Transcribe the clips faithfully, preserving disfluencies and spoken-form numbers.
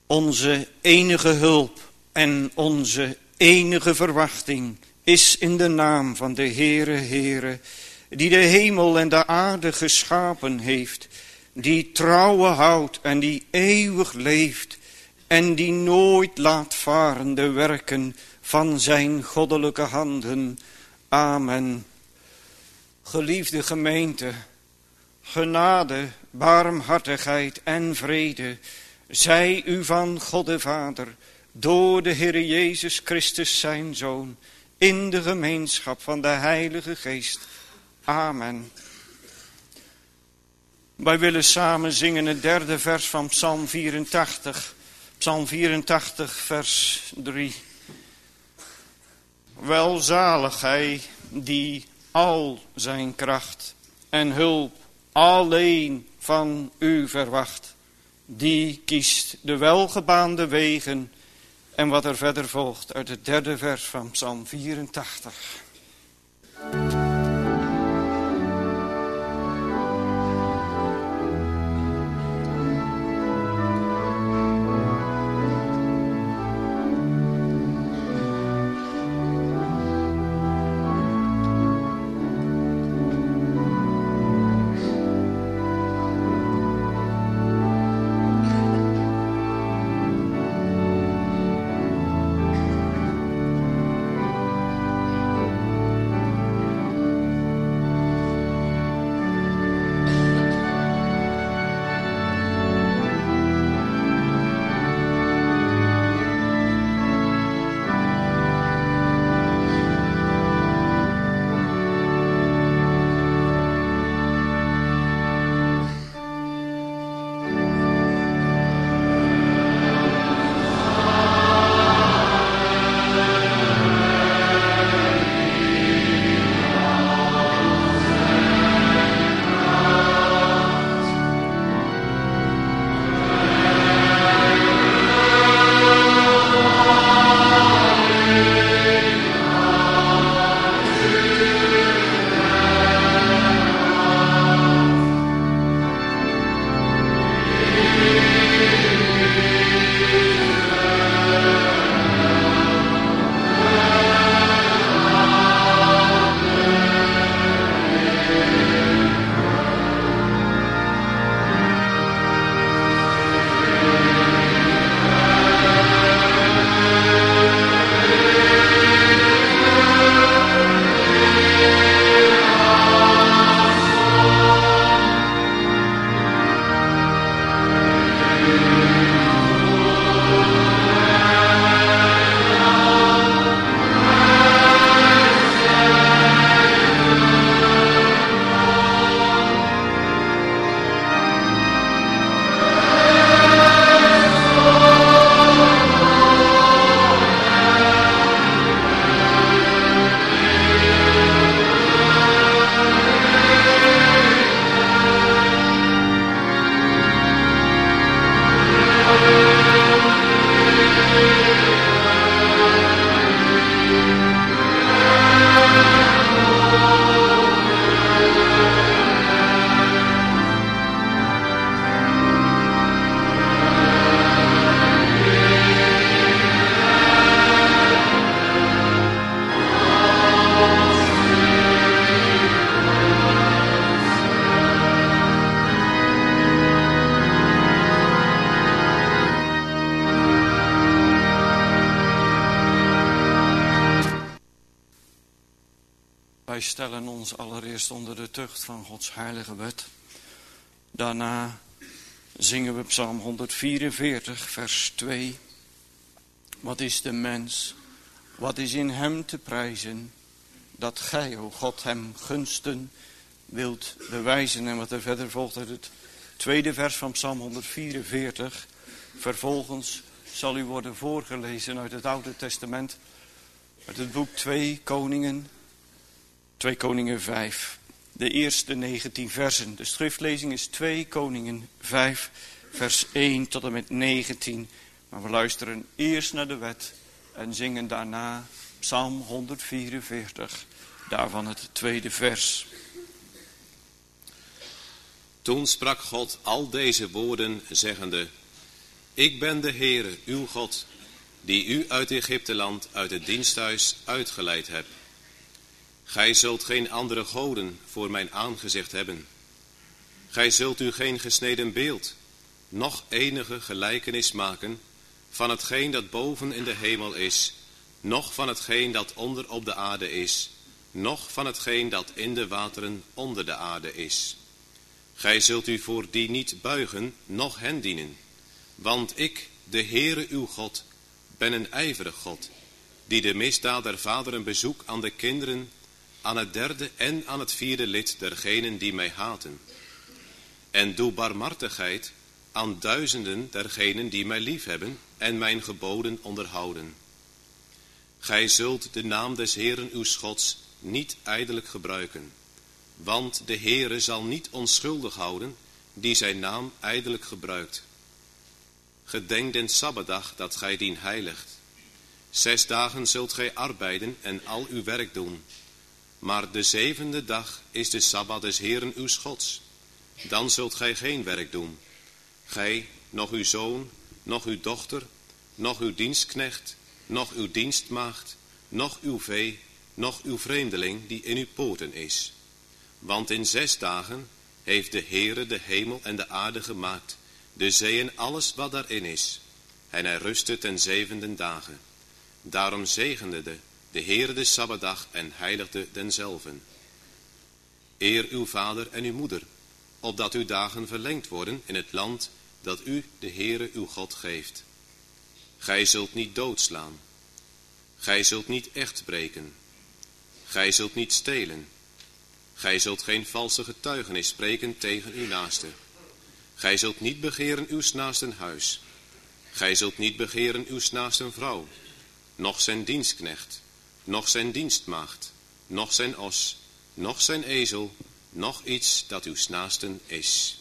Onze enige hulp en onze enige verwachting is in de naam van de Heere, Heere, die de hemel en de aarde geschapen heeft, die trouwen houdt en die eeuwig leeft en die nooit laat varen de werken van zijn goddelijke handen. Amen. Geliefde gemeente, genade, barmhartigheid en vrede zij u van God de Vader, door de Heere Jezus Christus zijn Zoon, in de gemeenschap van de Heilige Geest. Amen. Wij willen samen zingen het derde vers van Psalm vierentachtig. Psalm vierentachtig, vers drie. Welzalig hij die al zijn kracht en hulp alleen van u verwacht. Die kiest de welgebaande wegen. En wat er verder volgt uit het derde vers van Psalm vierentachtig. Wij stellen ons allereerst onder de tucht van Gods heilige wet. Daarna zingen we Psalm honderdvierenveertig, vers twee. Wat is de mens? Wat is in hem te prijzen? Dat gij, o God, hem gunsten wilt bewijzen. En wat er verder volgt uit het tweede vers van Psalm honderdvierenveertig. Vervolgens zal u worden voorgelezen uit het Oude Testament. Uit het boek twee Koningen. twee Koningen vijf. De eerste negentien versen. De schriftlezing is twee Koningen vijf, vers één tot en met negentien. Maar we luisteren eerst naar de wet en zingen daarna Psalm honderdvierenveertig. Daarvan het tweede vers. Toen sprak God al deze woorden zeggende: Ik ben de Heere, uw God, die u uit Egypteland, uit het diensthuis uitgeleid heb. Gij zult geen andere goden voor mijn aangezicht hebben. Gij zult u geen gesneden beeld, noch enige gelijkenis maken van hetgeen dat boven in de hemel is, noch van hetgeen dat onder op de aarde is, noch van hetgeen dat in de wateren onder de aarde is. Gij zult u voor die niet buigen, noch hen dienen. Want ik, de Heere uw God, ben een ijverig God, die de misdaad der vaderen bezoek aan de kinderen, aan het derde en aan het vierde lid dergenen die mij haten. En doe barmhartigheid aan duizenden dergenen die mij liefhebben en mijn geboden onderhouden. Gij zult de naam des Heeren uws Gods niet ijdelijk gebruiken, want de Heere zal niet onschuldig houden die zijn naam ijdelijk gebruikt. Gedenk den Sabbatdag dat gij dien heiligt. Zes dagen zult gij arbeiden en al uw werk doen. Maar de zevende dag is de Sabbat des Heeren uws Gods. Dan zult gij geen werk doen. Gij, noch uw zoon, noch uw dochter, noch uw dienstknecht, noch uw dienstmaagd, noch uw vee, noch uw vreemdeling die in uw poorten is. Want in zes dagen heeft de Heere de hemel en de aarde gemaakt, de zee en alles wat daarin is. En hij rustte ten zevende dagen. Daarom zegende de, de Heere de Sabbatdag en heiligde denzelven. Eer uw vader en uw moeder, opdat uw dagen verlengd worden in het land dat u, de Heere uw God, geeft. Gij zult niet doodslaan. Gij zult niet echt breken. Gij zult niet stelen. Gij zult geen valse getuigenis spreken tegen uw naaste. Gij zult niet begeren uws naasten huis. Gij zult niet begeren uws naasten vrouw, noch zijn dienstknecht, noch zijn dienstmaagd, noch zijn os, noch zijn ezel, noch iets dat uws naasten is.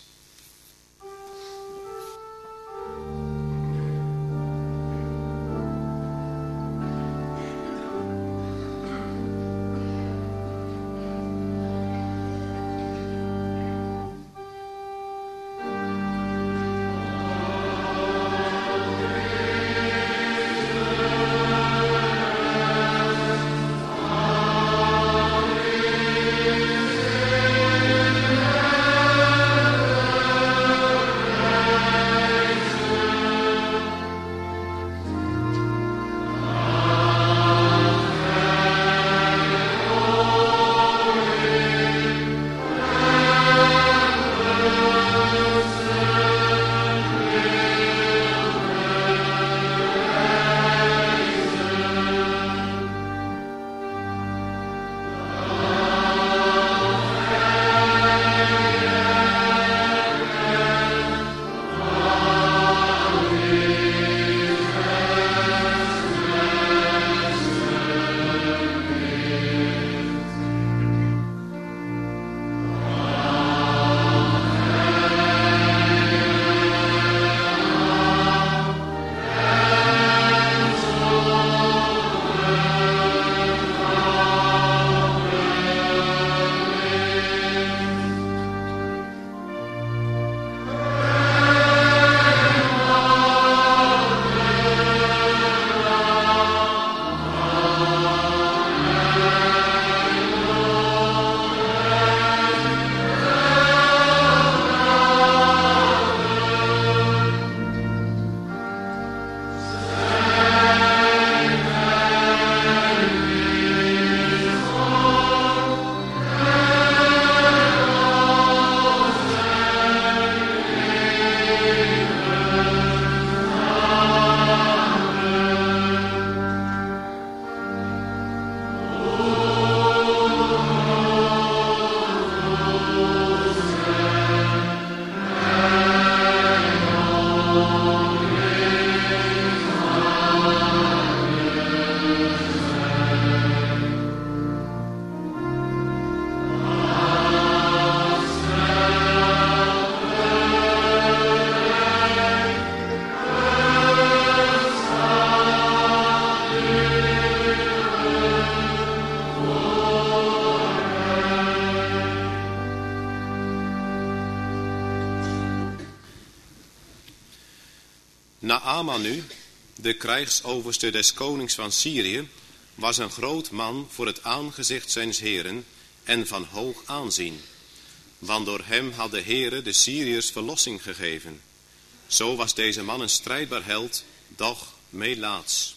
Naaman nu, de krijgsoverste des konings van Syrië, was een groot man voor het aangezicht zijns heren en van hoog aanzien. Want door hem had de Heere de Syriërs verlossing gegeven. Zo was deze man een strijdbaar held, doch melaats.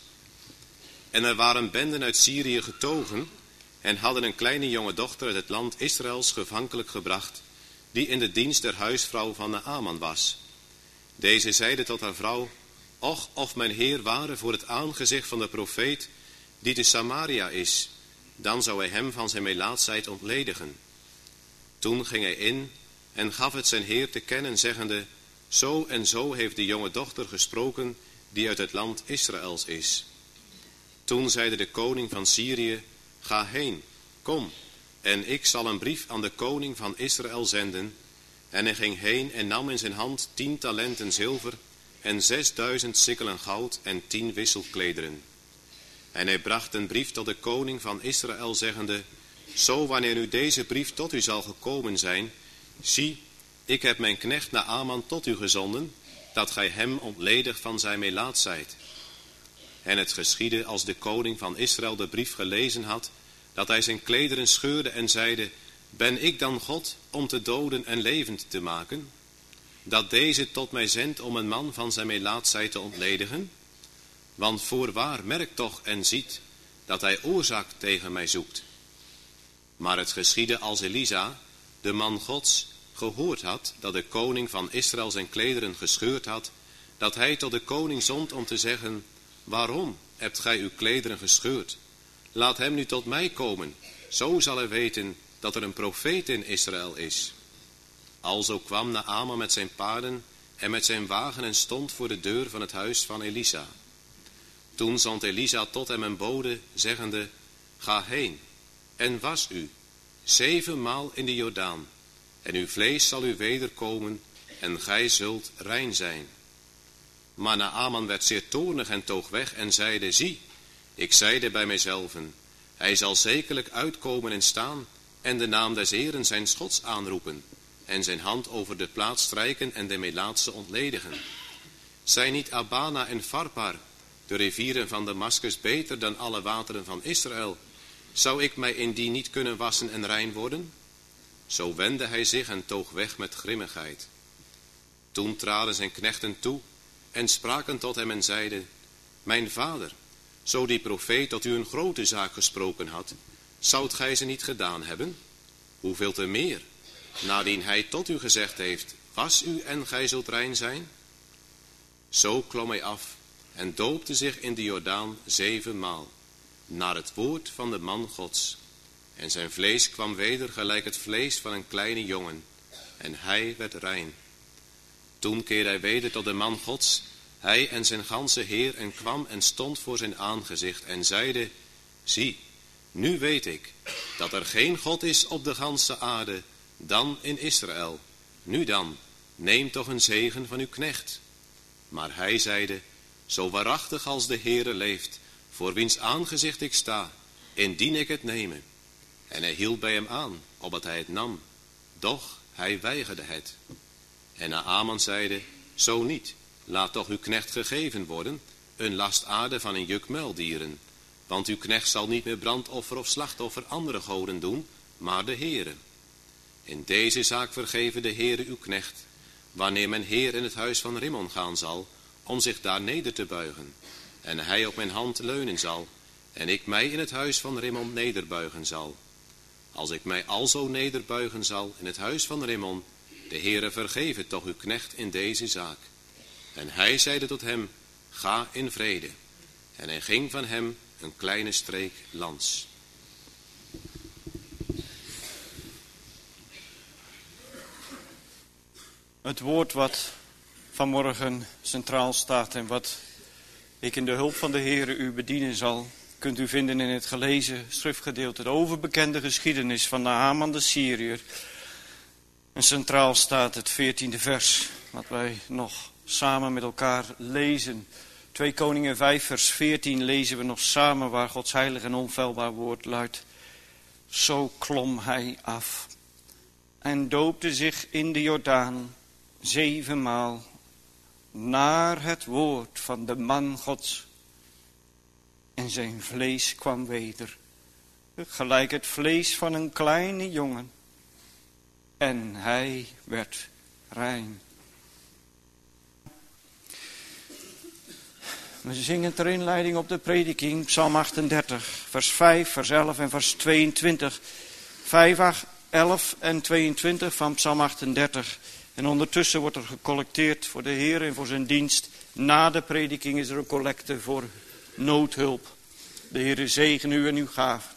En er waren benden uit Syrië getogen en hadden een kleine jonge dochter uit het land Israëls gevankelijk gebracht, die in de dienst der huisvrouw van Naaman was. Deze zeide tot haar vrouw: Och, of mijn heer ware voor het aangezicht van de profeet die te Samaria is, dan zou hij hem van zijn melaatsheid ontledigen. Toen ging hij in en gaf het zijn heer te kennen, zeggende: Zo en zo heeft de jonge dochter gesproken die uit het land Israëls is. Toen zeide de koning van Syrië: Ga heen, kom, en ik zal een brief aan de koning van Israël zenden. En hij ging heen en nam in zijn hand tien talenten zilver en zesduizend sikkelen goud en tien wisselklederen. En hij bracht een brief tot de koning van Israël, zeggende: Zo wanneer nu deze brief tot u zal gekomen zijn, zie, ik heb mijn knecht Naaman tot u gezonden, dat gij hem ontledigt van zijn melaatsheid. En het geschiedde als de koning van Israël de brief gelezen had, dat hij zijn klederen scheurde en zeide: Ben ik dan God om te doden en levend te maken? Dat deze tot mij zendt om een man van zijn melaatsheid te ontledigen? Want voorwaar merkt toch en ziet dat hij oorzaak tegen mij zoekt. Maar het geschiedde als Elisa, de man Gods, gehoord had dat de koning van Israël zijn klederen gescheurd had, dat hij tot de koning zond om te zeggen: Waarom hebt gij uw klederen gescheurd? Laat hem nu tot mij komen, zo zal hij weten dat er een profeet in Israël is. Alzo kwam Naaman met zijn paarden en met zijn wagen en stond voor de deur van het huis van Elisa. Toen zond Elisa tot hem een bode, zeggende: Ga heen en was u zevenmaal in de Jordaan, en uw vlees zal u wederkomen, en gij zult rein zijn. Maar Naaman werd zeer toornig en toog weg en zeide: Zie, ik zeide bij mijzelven: Hij zal zekerlijk uitkomen en staan, en de naam des Heeren zijn Gods aanroepen, en zijn hand over de plaats strijken en de melaatse ontledigen. Zijn niet Abana en Farpar, de rivieren van Damaskus, beter dan alle wateren van Israël? Zou ik mij in die niet kunnen wassen en rein worden? Zo wendde hij zich en toog weg met grimmigheid. Toen traden zijn knechten toe en spraken tot hem en zeiden: Mijn vader, zo die profeet tot u een grote zaak gesproken had, zoudt gij ze niet gedaan hebben? Hoeveel te meer, nadien hij tot u gezegd heeft: Was u en gij zult rein zijn? Zo klom hij af en doopte zich in de Jordaan zevenmaal, naar het woord van de man Gods. En zijn vlees kwam weder gelijk het vlees van een kleine jongen, en hij werd rein. Toen keerde hij weder tot de man Gods, hij en zijn ganse heer, en kwam en stond voor zijn aangezicht en zeide: Zie, nu weet ik dat er geen God is op de ganse aarde dan in Israël. Nu dan, neem toch een zegen van uw knecht. Maar hij zeide: Zo waarachtig als de Heere leeft, voor wiens aangezicht ik sta, indien ik het nemen. En hij hield bij hem aan, opdat hij het nam. Doch hij weigerde het. En Naaman zeide: Zo niet, laat toch uw knecht gegeven worden, een last aarde van een juk muildieren. Want uw knecht zal niet meer brandoffer of slachtoffer andere goden doen, maar de Heere. In deze zaak vergeven de Heere uw knecht, wanneer mijn heer in het huis van Rimmon gaan zal, om zich daar neder te buigen, en hij op mijn hand leunen zal, en ik mij in het huis van Rimmon nederbuigen zal. Als ik mij alzo nederbuigen zal in het huis van Rimmon, de Heere vergeven toch uw knecht in deze zaak. En hij zeide tot hem: Ga in vrede. En hij ging van hem een kleine streek lands. Het woord wat vanmorgen centraal staat en wat ik in de hulp van de Heere u bedienen zal, kunt u vinden in het gelezen schriftgedeelte, de overbekende geschiedenis van Naaman de Syriër. En centraal staat het veertiende vers, wat wij nog samen met elkaar lezen. Twee Koningen vijf vers veertien lezen we nog samen, waar Gods heilig en onfeilbaar woord luidt: Zo klom hij af en doopte zich in de Jordaan zevenmaal, naar het woord van de man Gods. En zijn vlees kwam weder, gelijk het vlees van een kleine jongen. En hij werd rein. We zingen ter inleiding op de prediking, Psalm achtendertig, vers vijf, vers elf en vers tweeëntwintig. vijf, elf en tweeëntwintig van Psalm achtendertig. En ondertussen wordt er gecollecteerd voor de Heer en voor zijn dienst. Na de prediking is er een collecte voor noodhulp. De Heer zegen u en uw gaven.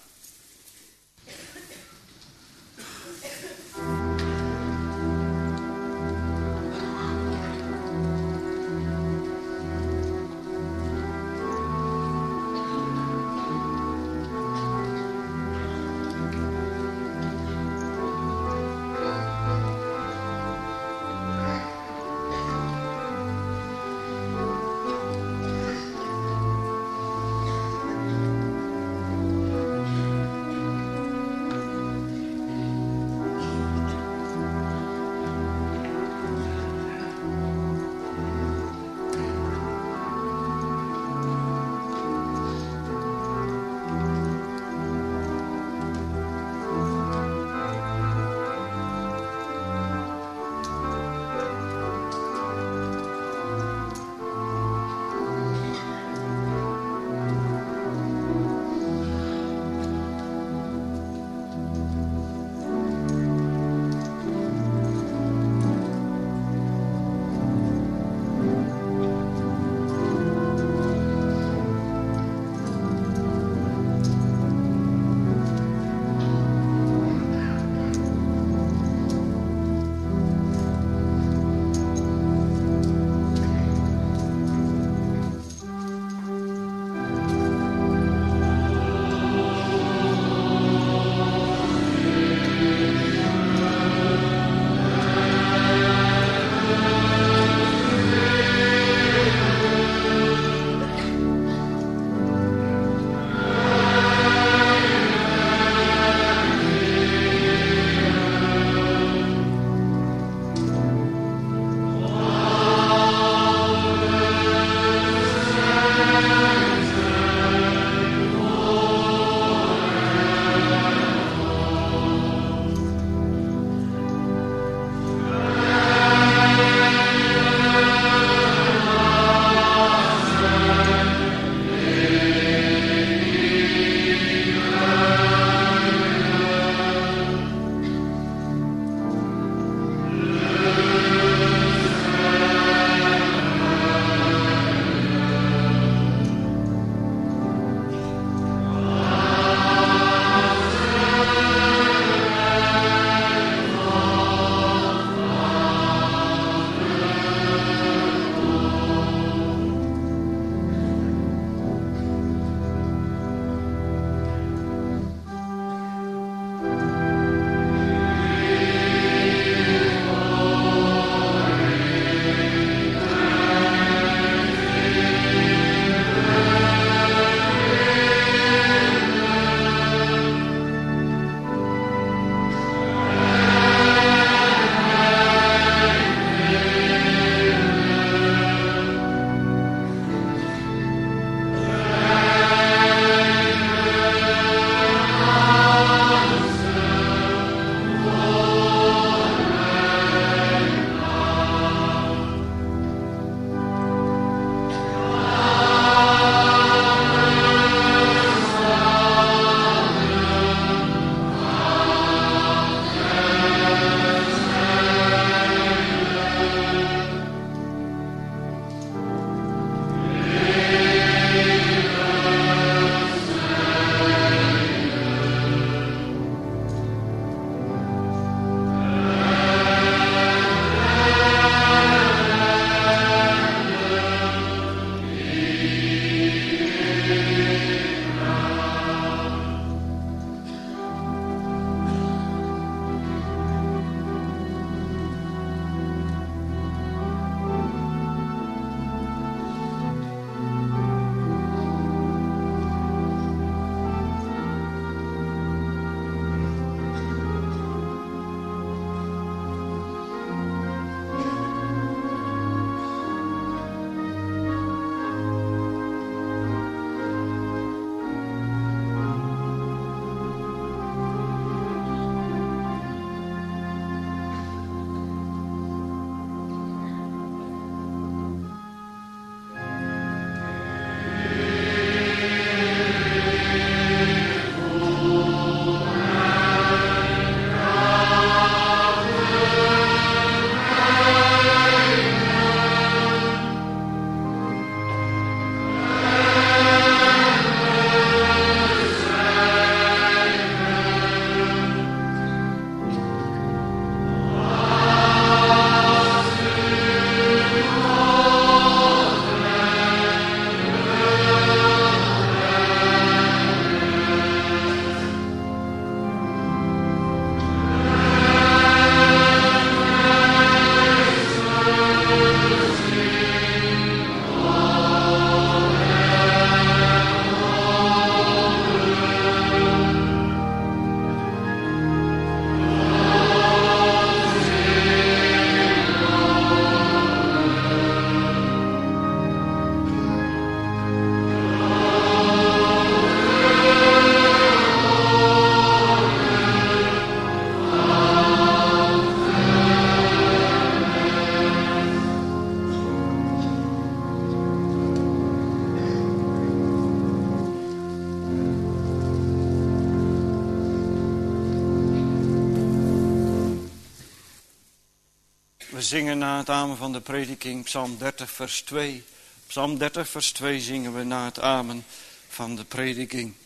zingen na het amen van de prediking Psalm dertig vers twee. Psalm dertig vers twee zingen we na het amen van de prediking.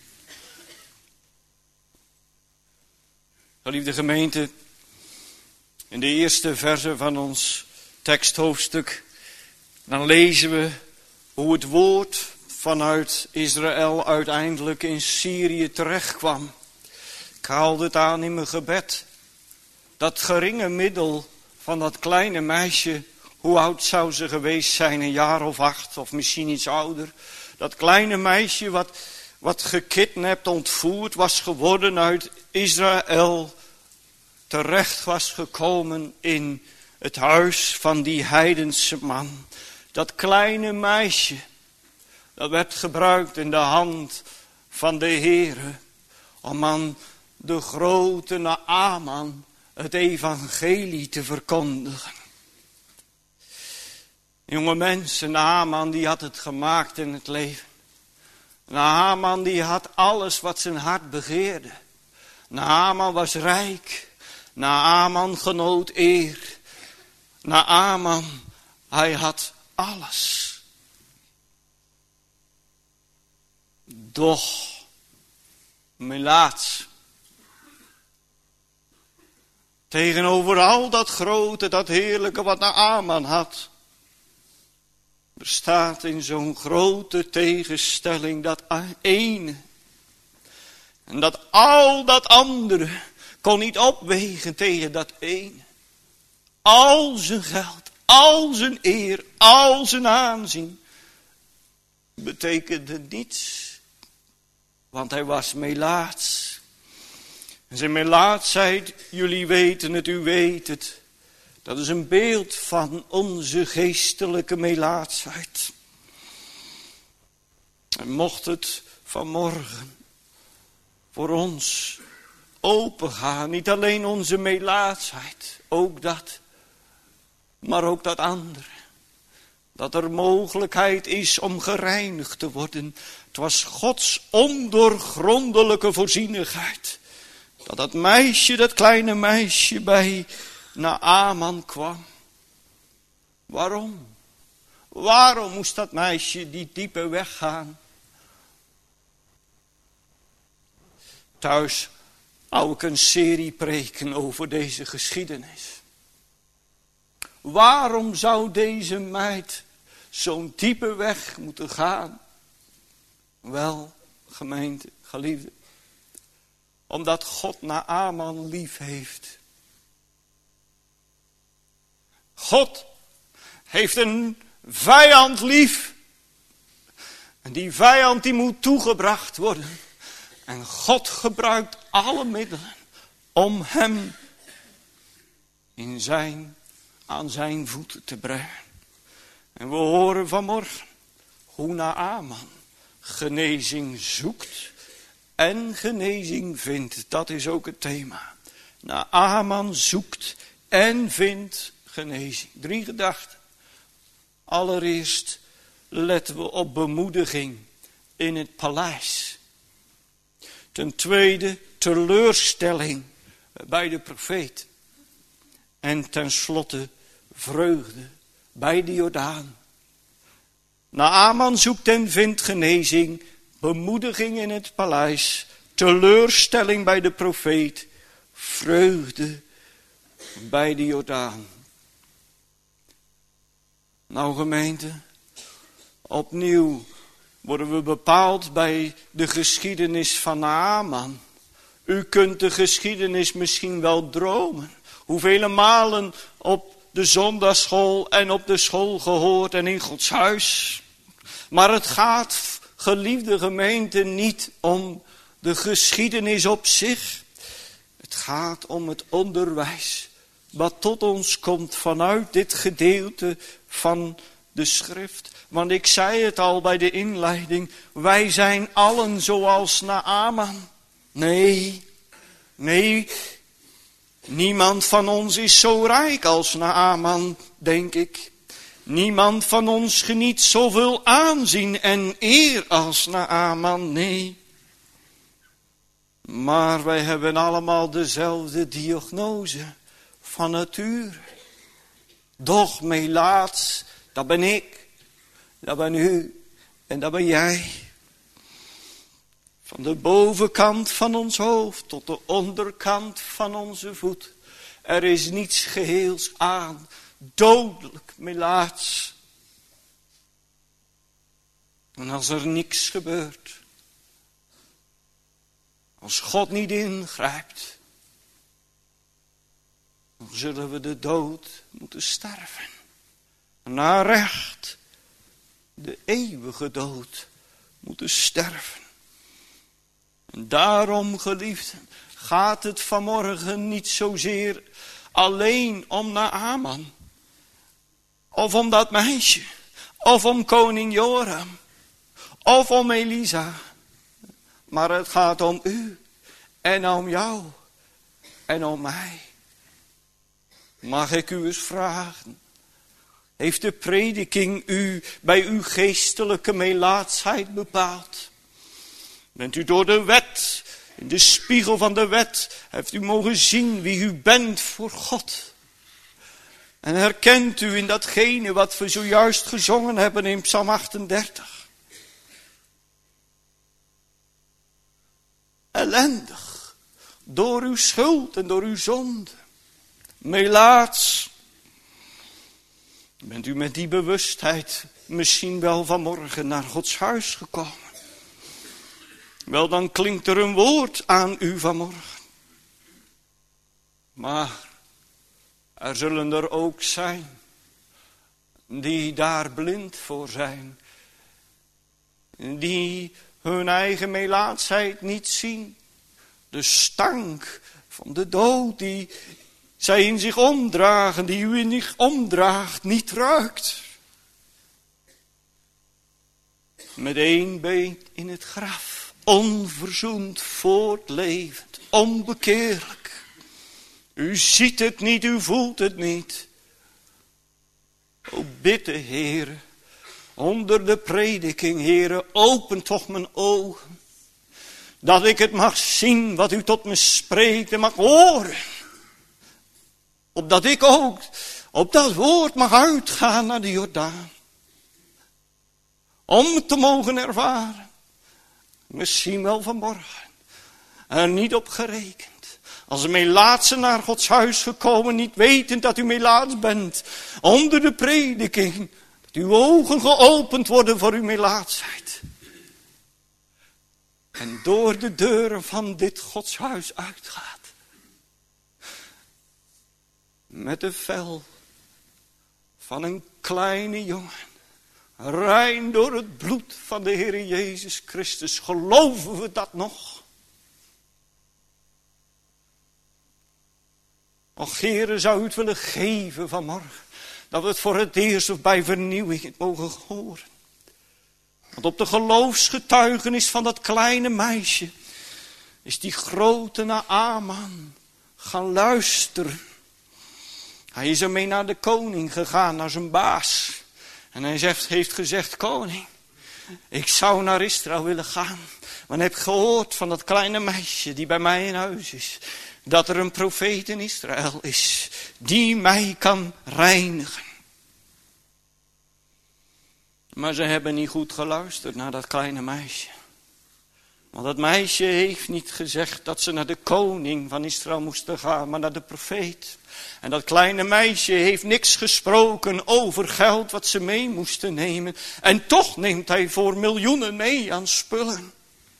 Geliefde gemeente, in de eerste verse van ons teksthoofdstuk, dan lezen we hoe het woord vanuit Israël uiteindelijk in Syrië terechtkwam. Ik haalde het aan in mijn gebed. Dat geringe middel van dat kleine meisje, hoe oud zou ze geweest zijn, een jaar of acht of misschien iets ouder. Dat kleine meisje wat, wat gekidnapt, ontvoerd was geworden uit Israël, terecht was gekomen in het huis van die heidense man. Dat kleine meisje, dat werd gebruikt in de hand van de Heere om aan de grote Naaman het evangelie te verkondigen. Jonge mensen, Naaman die had het gemaakt in het leven. Naaman die had alles wat zijn hart begeerde. Naaman was rijk. Naaman genoot eer. Naaman, hij had alles. Doch, melaats. Tegenover al dat grote, dat heerlijke wat Naaman had. Er staat in zo'n grote tegenstelling dat ene. En dat al dat andere kon niet opwegen tegen dat ene. Al zijn geld, al zijn eer, al zijn aanzien betekende niets. Want hij was melaats. En zijn melaatsheid, jullie weten het, u weet het. Dat is een beeld van onze geestelijke melaatsheid. En mocht het vanmorgen voor ons opengaan, niet alleen onze melaatsheid, ook dat, maar ook dat andere. Dat er mogelijkheid is om gereinigd te worden. Het was Gods ondoorgrondelijke voorzienigheid. Dat dat meisje, dat kleine meisje bij Naaman kwam. Waarom? Waarom moest dat meisje die diepe weg gaan? Thuis hou ik een serie preken over deze geschiedenis. Waarom zou deze meid zo'n diepe weg moeten gaan? Wel, gemeente, geliefde, omdat God Naaman lief heeft. God heeft een vijand lief. En die vijand die moet toegebracht worden. En God gebruikt alle middelen om hem in zijn, aan zijn voeten te brengen. En we horen vanmorgen hoe Naaman genezing zoekt en genezing vindt. Dat is ook het thema. Naaman zoekt en vindt genezing. Drie gedachten. Allereerst letten we op bemoediging in het paleis. Ten tweede teleurstelling bij de profeet. En tenslotte vreugde bij de Jordaan. Naaman zoekt en vindt genezing, bemoediging in het paleis, teleurstelling bij de profeet, vreugde bij de Jordaan. Nou gemeente, opnieuw worden we bepaald bij de geschiedenis van Naaman. U kunt de geschiedenis misschien wel dromen. Hoeveel malen op de zondagsschool en op de school gehoord en in Gods huis. Maar het gaat, geliefde gemeente, niet om de geschiedenis op zich. Het gaat om het onderwijs wat tot ons komt vanuit dit gedeelte van de schrift. Want ik zei het al bij de inleiding, wij zijn allen zoals Naaman. Nee, nee, niemand van ons is zo rijk als Naaman, denk ik. Niemand van ons geniet zoveel aanzien en eer als Naaman, nee. Maar wij hebben allemaal dezelfde diagnose van nature. Doch melaats, dat ben ik, dat ben u en dat ben jij. Van de bovenkant van ons hoofd tot de onderkant van onze voet. Er is niets geheels aan, dodelijk melaats. En als er niks gebeurt, als God niet ingrijpt, dan zullen we de dood moeten sterven. Naar recht, de eeuwige dood moeten sterven. En daarom, geliefden, gaat het vanmorgen niet zozeer alleen om Naaman. Of om dat meisje. Of om koning Joram. Of om Elisa. Maar het gaat om u. En om jou. En om mij. Mag ik u eens vragen. Heeft de prediking u bij uw geestelijke melaatsheid bepaald? Bent u door de wet, in de spiegel van de wet, heeft u mogen zien wie u bent voor God? En herkent u in datgene wat we zojuist gezongen hebben in Psalm achtendertig? Ellendig, door uw schuld en door uw zonde. Melaats. Bent u met die bewustheid misschien wel vanmorgen naar Gods huis gekomen? Wel, dan klinkt er een woord aan u vanmorgen. Maar er zullen er ook zijn die daar blind voor zijn. Die hun eigen melaatsheid niet zien. De stank van de dood die zij in zich omdragen, die u in zich omdraagt, niet ruikt. Met één been in het graf, onverzoend, voortlevend, onbekeerlijk. U ziet het niet, u voelt het niet. O bid de Heere, onder de prediking, Heere, open toch mijn ogen. Dat ik het mag zien wat u tot me spreekt en mag horen. Opdat ik ook op dat woord mag uitgaan naar de Jordaan. Om het te mogen ervaren. Misschien wel vanmorgen. Er niet op gerekend. Als een melaatse naar Gods huis gekomen, niet wetend dat u melaats bent. Onder de prediking. Dat uw ogen geopend worden voor uw melaatsheid. En door de deuren van dit Gods huis uitgaat. Met de vel van een kleine jongen. Rein door het bloed van de Heer Jezus Christus. Geloven we dat nog? Och, Heere, zou u het willen geven vanmorgen. Dat we het voor het eerst of bij vernieuwing het mogen horen. Want op de geloofsgetuigenis van dat kleine meisje. Is die grote Naaman gaan luisteren. Hij is ermee naar de koning gegaan, naar zijn baas. En hij zegt, heeft gezegd, koning, ik zou naar Israël willen gaan. Maar ik heb gehoord van dat kleine meisje die bij mij in huis is. Dat er een profeet in Israël is, die mij kan reinigen. Maar ze hebben niet goed geluisterd naar dat kleine meisje. Want dat meisje heeft niet gezegd dat ze naar de koning van Israël moesten gaan, maar naar de profeet. En dat kleine meisje heeft niks gesproken over geld wat ze mee moesten nemen. En toch neemt hij voor miljoenen mee aan spullen.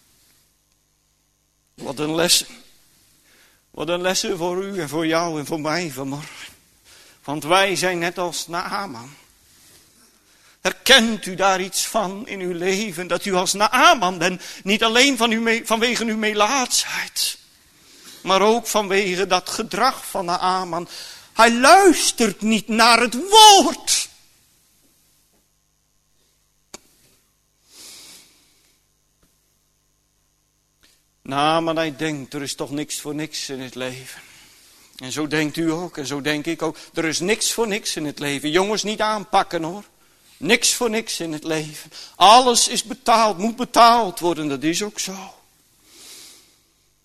Wat een lessen. Wat een lessen voor u en voor jou en voor mij vanmorgen. Want wij zijn net als Naaman. Herkent u daar iets van in uw leven? Dat u als Naaman bent. Niet alleen van uw, vanwege uw melaatsheid. Maar ook vanwege dat gedrag van Naaman. Hij luistert niet naar het woord. Naaman, hij denkt, er is toch niks voor niks in het leven. En zo denkt u ook en zo denk ik ook. Er is niks voor niks in het leven. Jongens, niet aanpakken hoor. Niks voor niks in het leven. Alles is betaald, moet betaald worden. Dat is ook zo.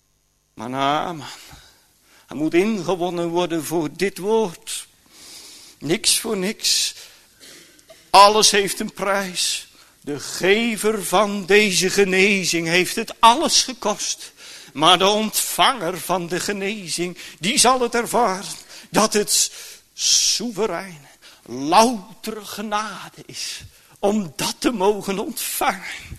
Maar Naaman, hij moet ingewonnen worden voor dit woord. Niks voor niks. Alles heeft een prijs. De gever van deze genezing heeft het alles gekost. Maar de ontvanger van de genezing, die zal het ervaren dat het soeverein, loutere genade is om dat te mogen ontvangen.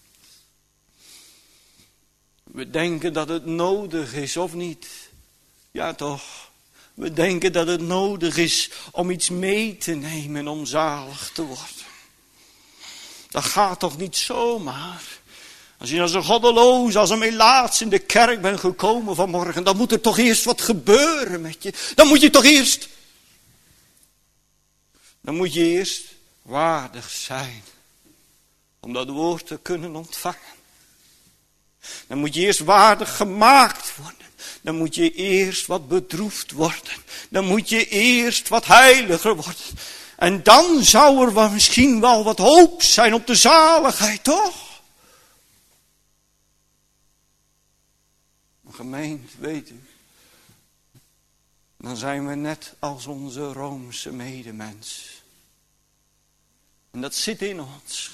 We denken dat het nodig is of niet. Ja toch. We denken dat het nodig is om iets mee te nemen om zalig te worden. Dat gaat toch niet zomaar. Als je als een goddeloos, als een melaats in de kerk bent gekomen vanmorgen, dan moet er toch eerst wat gebeuren met je. Dan moet je toch eerst, dan moet je eerst waardig zijn om dat woord te kunnen ontvangen. Dan moet je eerst waardig gemaakt worden. Dan moet je eerst wat bedroefd worden. Dan moet je eerst wat heiliger worden. En dan zou er wel misschien wel wat hoop zijn op de zaligheid, toch? Maar gemeente, weet u, dan zijn we net als onze Roomse medemens. En dat zit in ons.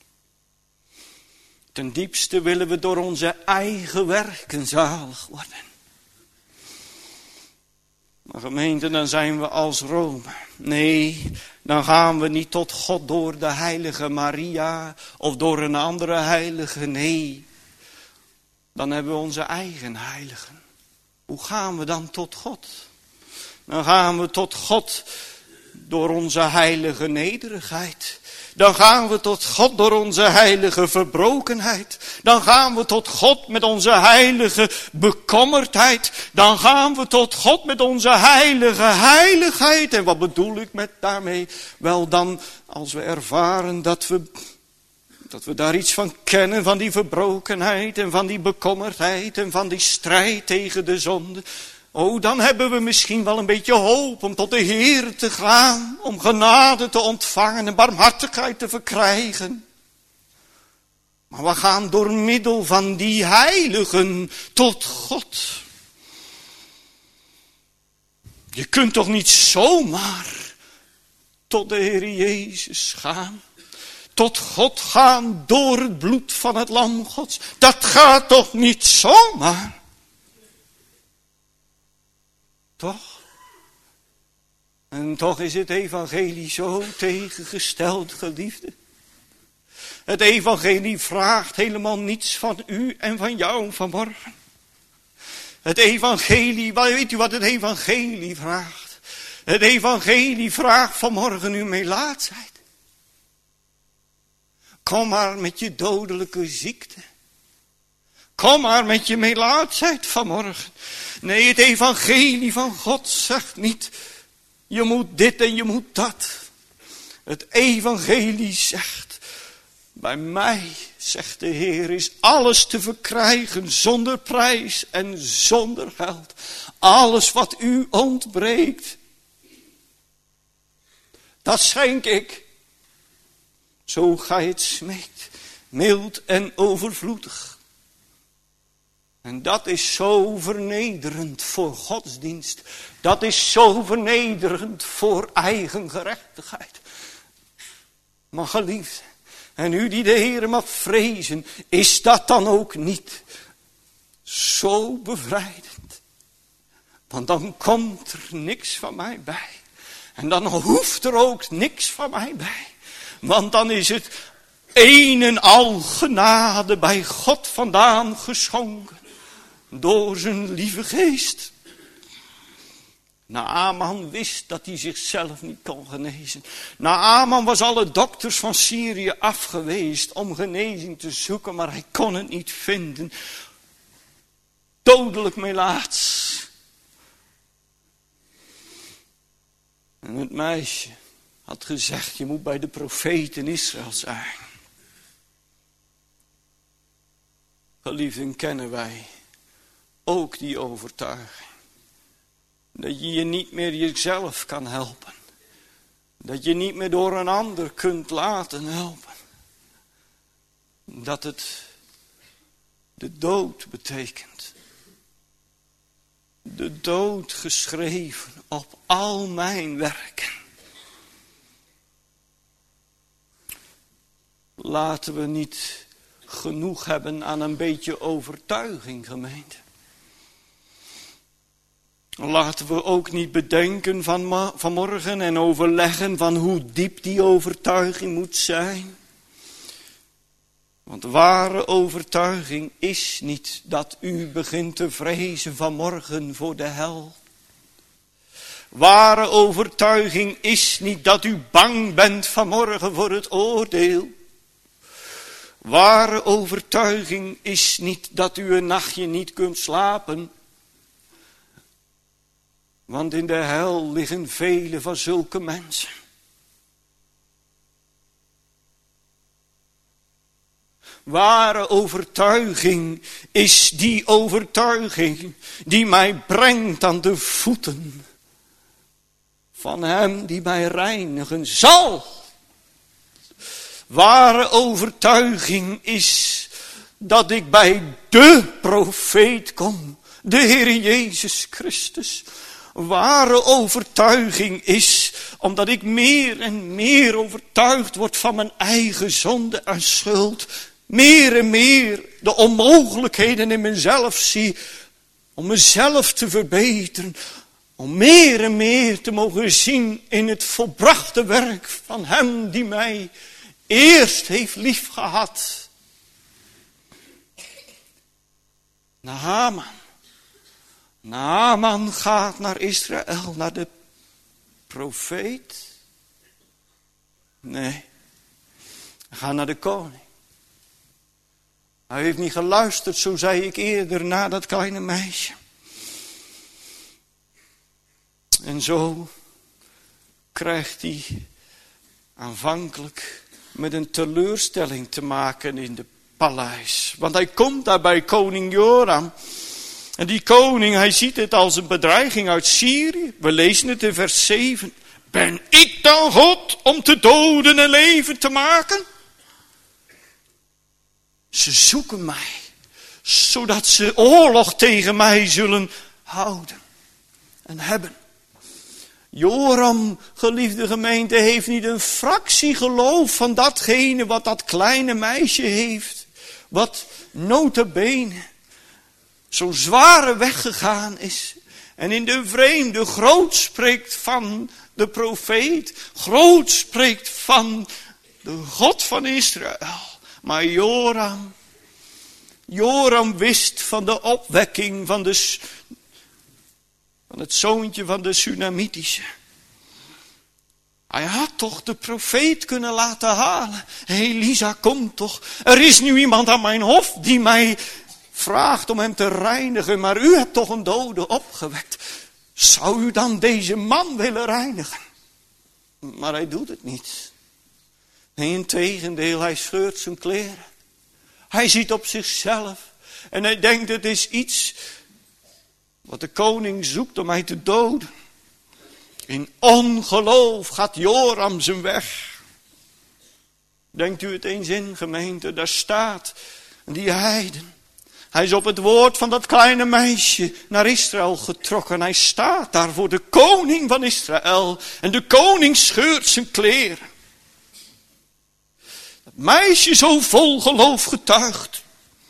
Ten diepste willen we door onze eigen werken zalig worden. Maar gemeente, dan zijn we als Rome. Nee, dan gaan we niet tot God door de heilige Maria of door een andere heilige. Nee, dan hebben we onze eigen heiligen. Hoe gaan we dan tot God? Dan gaan we tot God door onze heilige nederigheid. Dan gaan we tot God door onze heilige verbrokenheid. Dan gaan we tot God met onze heilige bekommerdheid. Dan gaan we tot God met onze heilige heiligheid. En wat bedoel ik met daarmee? Wel dan, als we ervaren dat we, dat we daar iets van kennen, van die verbrokenheid en van die bekommerdheid en van die strijd tegen de zonde. Oh, dan hebben we misschien wel een beetje hoop om tot de Heer te gaan, om genade te ontvangen en barmhartigheid te verkrijgen. Maar we gaan door middel van die heiligen tot God. Je kunt toch niet zomaar tot de Heer Jezus gaan? Tot God gaan door het bloed van het Lam Gods. Dat gaat toch niet zomaar? Toch? En toch is het evangelie zo tegengesteld, geliefde. Het evangelie vraagt helemaal niets van u en van jou vanmorgen. Het evangelie, weet u wat het evangelie vraagt? Het evangelie vraagt vanmorgen uw melaatsheid. Kom maar met je dodelijke ziekte. Kom maar met je melaatsheid vanmorgen. Nee, het evangelie van God zegt niet, je moet dit en je moet dat. Het evangelie zegt, bij mij, zegt de Heer, is alles te verkrijgen zonder prijs en zonder geld. Alles wat u ontbreekt, dat schenk ik. Zo gij het smeekt, mild en overvloedig. En dat is zo vernederend voor godsdienst. Dat is zo vernederend voor eigen gerechtigheid. Maar geliefd, en u die de Heer mag vrezen, is dat dan ook niet zo bevrijdend? Want dan komt er niks van mij bij. En dan hoeft er ook niks van mij bij. Want dan is het een en al genade bij God vandaan geschonken. Door zijn lieve geest. Naaman wist dat hij zichzelf niet kon genezen. Naaman was alle dokters van Syrië afgeweest om genezing te zoeken, maar hij kon het niet vinden. Dodelijk melaats. En het meisje had gezegd, je moet bij de profeten Israël zijn. Geliefden, kennen wij ook die overtuiging. Dat je je niet meer jezelf kan helpen. Dat je niet meer door een ander kunt laten helpen. Dat het de dood betekent. De dood geschreven op al mijn werken. Laten we niet genoeg hebben aan een beetje overtuiging, gemeente. Laten we ook niet bedenken van ma- vanmorgen en overleggen van hoe diep die overtuiging moet zijn. Want ware overtuiging is niet dat u begint te vrezen vanmorgen voor de hel. Ware overtuiging is niet dat u bang bent vanmorgen voor het oordeel. Ware overtuiging is niet dat u een nachtje niet kunt slapen. Want in de hel liggen vele van zulke mensen. Ware overtuiging is die overtuiging die mij brengt aan de voeten van hem die mij reinigen zal. Ware overtuiging is dat ik bij de profeet kom, de Heer Jezus Christus. Ware overtuiging is omdat ik meer en meer overtuigd word van mijn eigen zonde en schuld. Meer en meer de onmogelijkheden in mezelf zie om mezelf te verbeteren. Om meer en meer te mogen zien in het volbrachte werk van hem die mij eerst heeft liefgehad. Naaman. Naaman gaat naar Israël, naar de profeet. Nee, hij gaat naar de koning. Hij heeft niet geluisterd, zo zei ik eerder, naar dat kleine meisje. En zo krijgt hij aanvankelijk met een teleurstelling te maken in de paleis. Want hij komt daar bij koning Joram. En die koning, hij ziet het als een bedreiging uit Syrië. We lezen het in vers zeven. Ben ik dan God om te doden en leven te maken? Ze zoeken mij, zodat ze oorlog tegen mij zullen houden en hebben. Joram, geliefde gemeente, heeft niet een fractie geloof van datgene wat dat kleine meisje heeft. Wat nota bene zo zware weg gegaan is. En in de vreemde groot spreekt van de profeet. Groot spreekt van de God van Israël. Maar Joram, Joram wist van de opwekking van, de, van het zoontje van de Sunamitische. Hij had toch de profeet kunnen laten halen. Elisa, kom toch. Er is nu iemand aan mijn hof die mij vraagt om hem te reinigen. Maar u hebt toch een dode opgewekt. Zou u dan deze man willen reinigen? Maar hij doet het niet. Nee, integendeel, hij scheurt zijn kleren. Hij ziet op zichzelf. En hij denkt, het is iets wat de koning zoekt om mij te doden. In ongeloof gaat Joram zijn weg. Denkt u het eens in, gemeente, daar staat die heiden. Hij is op het woord van dat kleine meisje naar Israël getrokken. Hij staat daar voor de koning van Israël. En de koning scheurt zijn kleren. Dat meisje zo vol geloof getuigt.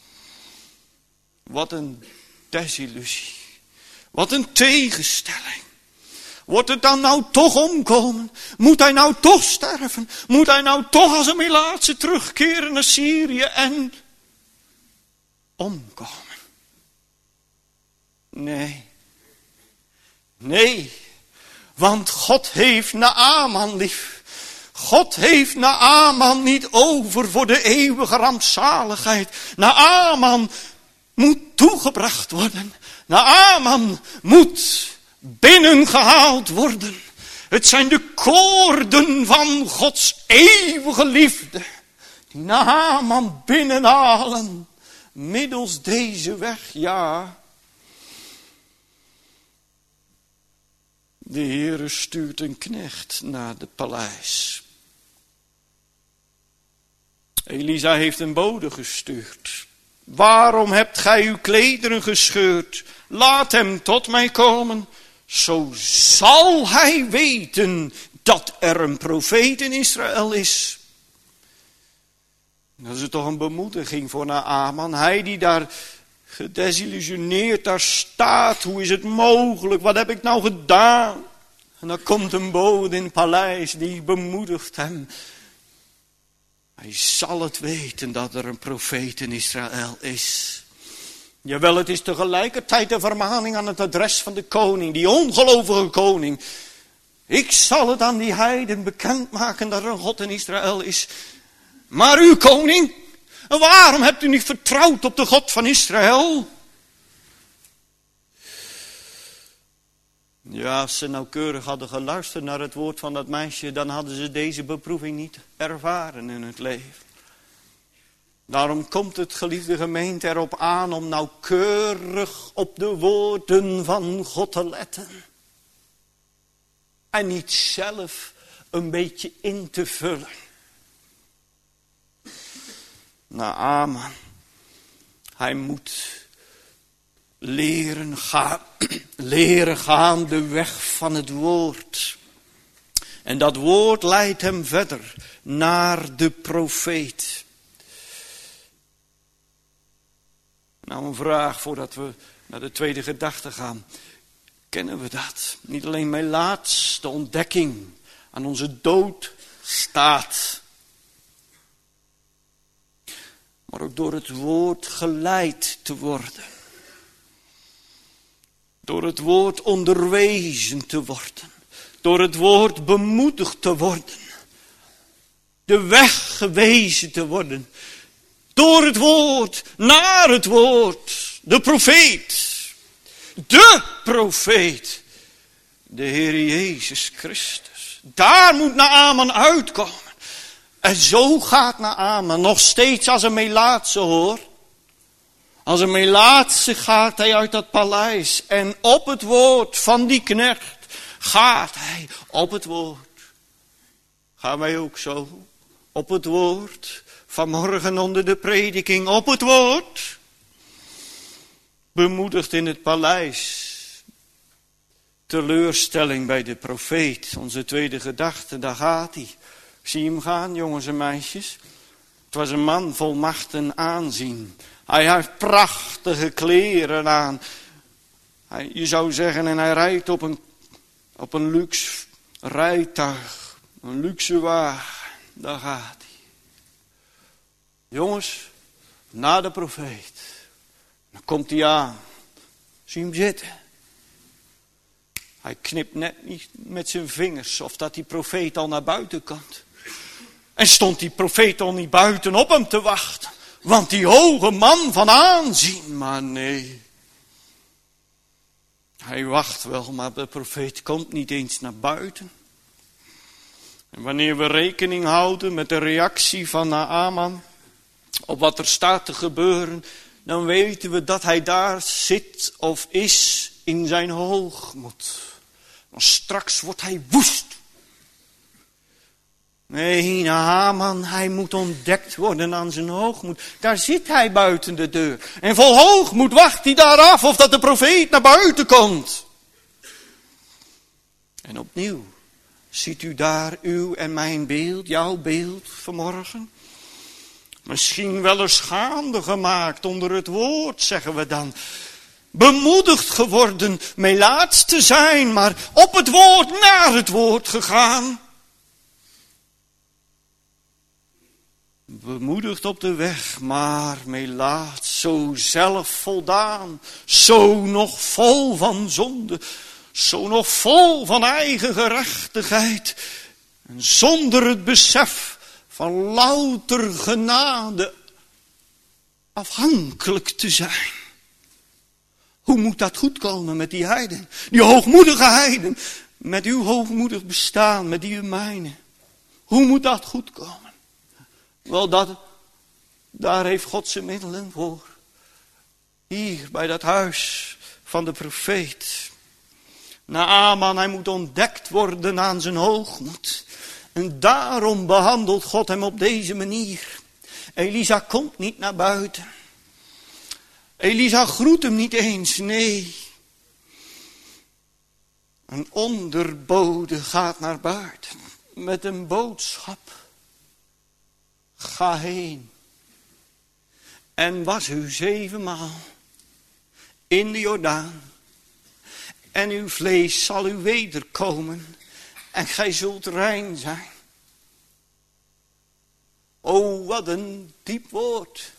Wat een desillusie. Wat een tegenstelling. Wordt het dan nou toch omkomen? Moet hij nou toch sterven? Moet hij nou toch als een melaatse terugkeren naar Syrië en omkomen? Nee. Nee. Want God heeft Naaman lief. God heeft Naaman niet over voor de eeuwige rampzaligheid. Naaman moet toegebracht worden. Naaman moet binnengehaald worden. Het zijn de koorden van Gods eeuwige liefde die Naaman binnenhalen middels deze weg, ja. De Heere stuurt een knecht naar het paleis. Elisa heeft een bode gestuurd. Waarom hebt gij uw klederen gescheurd? Laat hem tot mij komen. Zo zal hij weten dat er een profeet in Israël is. Dat is toch een bemoediging voor Naaman. Hij die daar gedesillusioneerd daar staat. Hoe is het mogelijk? Wat heb ik nou gedaan? En dan komt een bode in het paleis die bemoedigt hem. Hij zal het weten dat er een profeet in Israël is. Jawel, het is tegelijkertijd een vermaning aan het adres van de koning, die ongelovige koning. Ik zal het aan die heiden bekendmaken dat er een God in Israël is. Maar u, koning, waarom hebt u niet vertrouwd op de God van Israël? Ja, als ze nauwkeurig hadden geluisterd naar het woord van dat meisje, dan hadden ze deze beproeving niet ervaren in het leven. Daarom komt het, geliefde gemeente, erop aan om nauwkeurig op de woorden van God te letten. En niet zelf een beetje in te vullen. Naaman, hij moet leren gaan, leren gaan de weg van het woord. En dat woord leidt hem verder naar de profeet. Nou, een vraag voordat we naar de tweede gedachte gaan. Kennen we dat? Niet alleen mijn laatste ontdekking aan onze dood staat. Maar ook door het woord geleid te worden. Door het woord onderwezen te worden. Door het woord bemoedigd te worden. De weg gewezen te worden. Door het woord, naar het woord. De profeet. De profeet. De Heer Jezus Christus. Daar moet Naaman uitkomen. En zo gaat Naaman nog steeds als een Melaatse, hoor. Als een Melaatse gaat hij uit dat paleis. En op het woord van die knecht gaat hij op het woord. Gaan wij ook zo op het woord. Vanmorgen onder de prediking op het woord. Bemoedigd in het paleis. Teleurstelling bij de profeet. Onze tweede gedachte, daar gaat hij. Zie hem gaan, jongens en meisjes. Het was een man vol macht en aanzien. Hij heeft prachtige kleren aan. Hij, je zou zeggen, en hij rijdt op een, op een luxe rijtuig. Een luxe wagen. Daar gaat hij. Jongens, na de profeet. Dan komt hij aan. Zie hem zitten. Hij knipt net niet met zijn vingers of dat die profeet al naar buiten komt. En stond die profeet al niet buiten op hem te wachten. Want die hoge man van aanzien, maar nee. Hij wacht wel, maar de profeet komt niet eens naar buiten. En wanneer we rekening houden met de reactie van Naaman op wat er staat te gebeuren, dan weten we dat hij daar zit of is in zijn hoogmoed. Maar straks wordt hij woest. Nee, Naaman, hij moet ontdekt worden aan zijn hoogmoed. Daar zit hij buiten de deur. En vol hoogmoed wacht hij daar af of dat de profeet naar buiten komt. En opnieuw, ziet u daar uw en mijn beeld, jouw beeld vanmorgen? Misschien wel eens gaande gemaakt onder het woord, zeggen we dan. Bemoedigd geworden, Melaats te zijn, maar op het woord, naar het woord gegaan. Bemoedigd op de weg, maar Melaats, zo zelfvoldaan, zo nog vol van zonde, zo nog vol van eigen gerechtigheid, en zonder het besef van louter genade afhankelijk te zijn. Hoe moet dat goed komen met die heiden? Die hoogmoedige heiden. Met uw hoogmoedig bestaan, met die uw mijne. Hoe moet dat goed komen? Wel, dat, daar heeft God zijn middelen voor. Hier, bij dat huis van de profeet. Naaman, hij moet ontdekt worden aan zijn hoogmoed. En daarom behandelt God hem op deze manier. Elisa komt niet naar buiten. Elisa groet hem niet eens, nee. Een onderbode gaat naar buiten met een boodschap. Ga heen En was u zevenmaal in de Jordaan. En uw vlees zal u wederkomen. En gij zult rein zijn. O, wat een diep woord.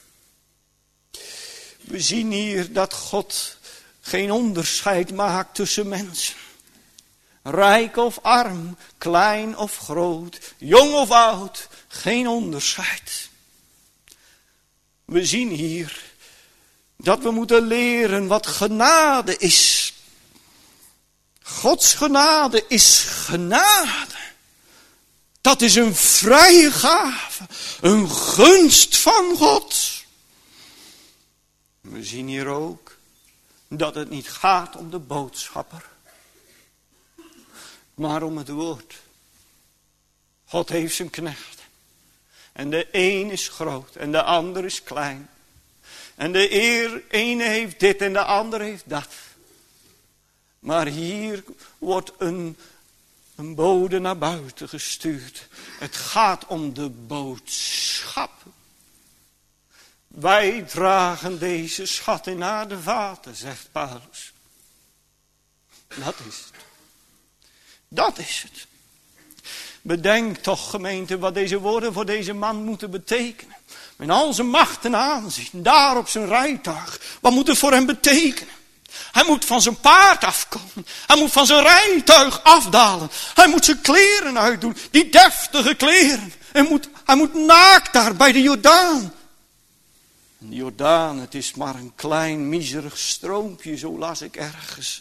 We zien hier dat God geen onderscheid maakt tussen mensen. Rijk of arm, klein of groot, jong of oud, geen onderscheid. We zien hier dat we moeten leren wat genade is. Gods genade is genade. Dat is een vrije gave, een gunst van God. We zien hier ook dat het niet gaat om de boodschapper, maar om het woord. God heeft zijn knecht. En de een is groot en de ander is klein. En de eer, ene heeft dit en de ander heeft dat. Maar hier wordt een, een bode naar buiten gestuurd. Het gaat om de boodschap. Wij dragen deze schatten naar de vaten, zegt Paulus. Dat is het. Dat is het. Bedenk toch, gemeente, wat deze woorden voor deze man moeten betekenen. Met al zijn macht en aanzien, daar op zijn rijtuig. Wat moet het voor hem betekenen? Hij moet van zijn paard afkomen. Hij moet van zijn rijtuig afdalen. Hij moet zijn kleren uitdoen, die deftige kleren. Hij moet, hij moet naakt daar bij de Jordaan. En de Jordaan, het is maar een klein, miserig stroompje, zo las ik ergens.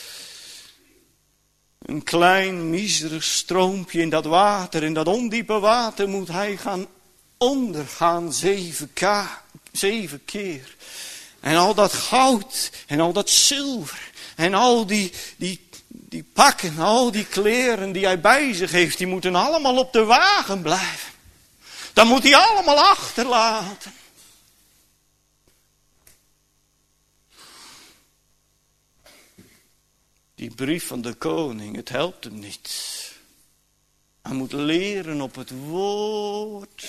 Een klein, miserig stroompje in dat water, in dat ondiepe water moet hij gaan ondergaan zeven, ka, zeven keer. En al dat goud en al dat zilver en al die, die, die pakken, al die kleren die hij bij zich heeft, die moeten allemaal op de wagen blijven. Dat moet hij allemaal achterlaten. Die brief van de koning, het helpt hem niet. Hij moet leren op het woord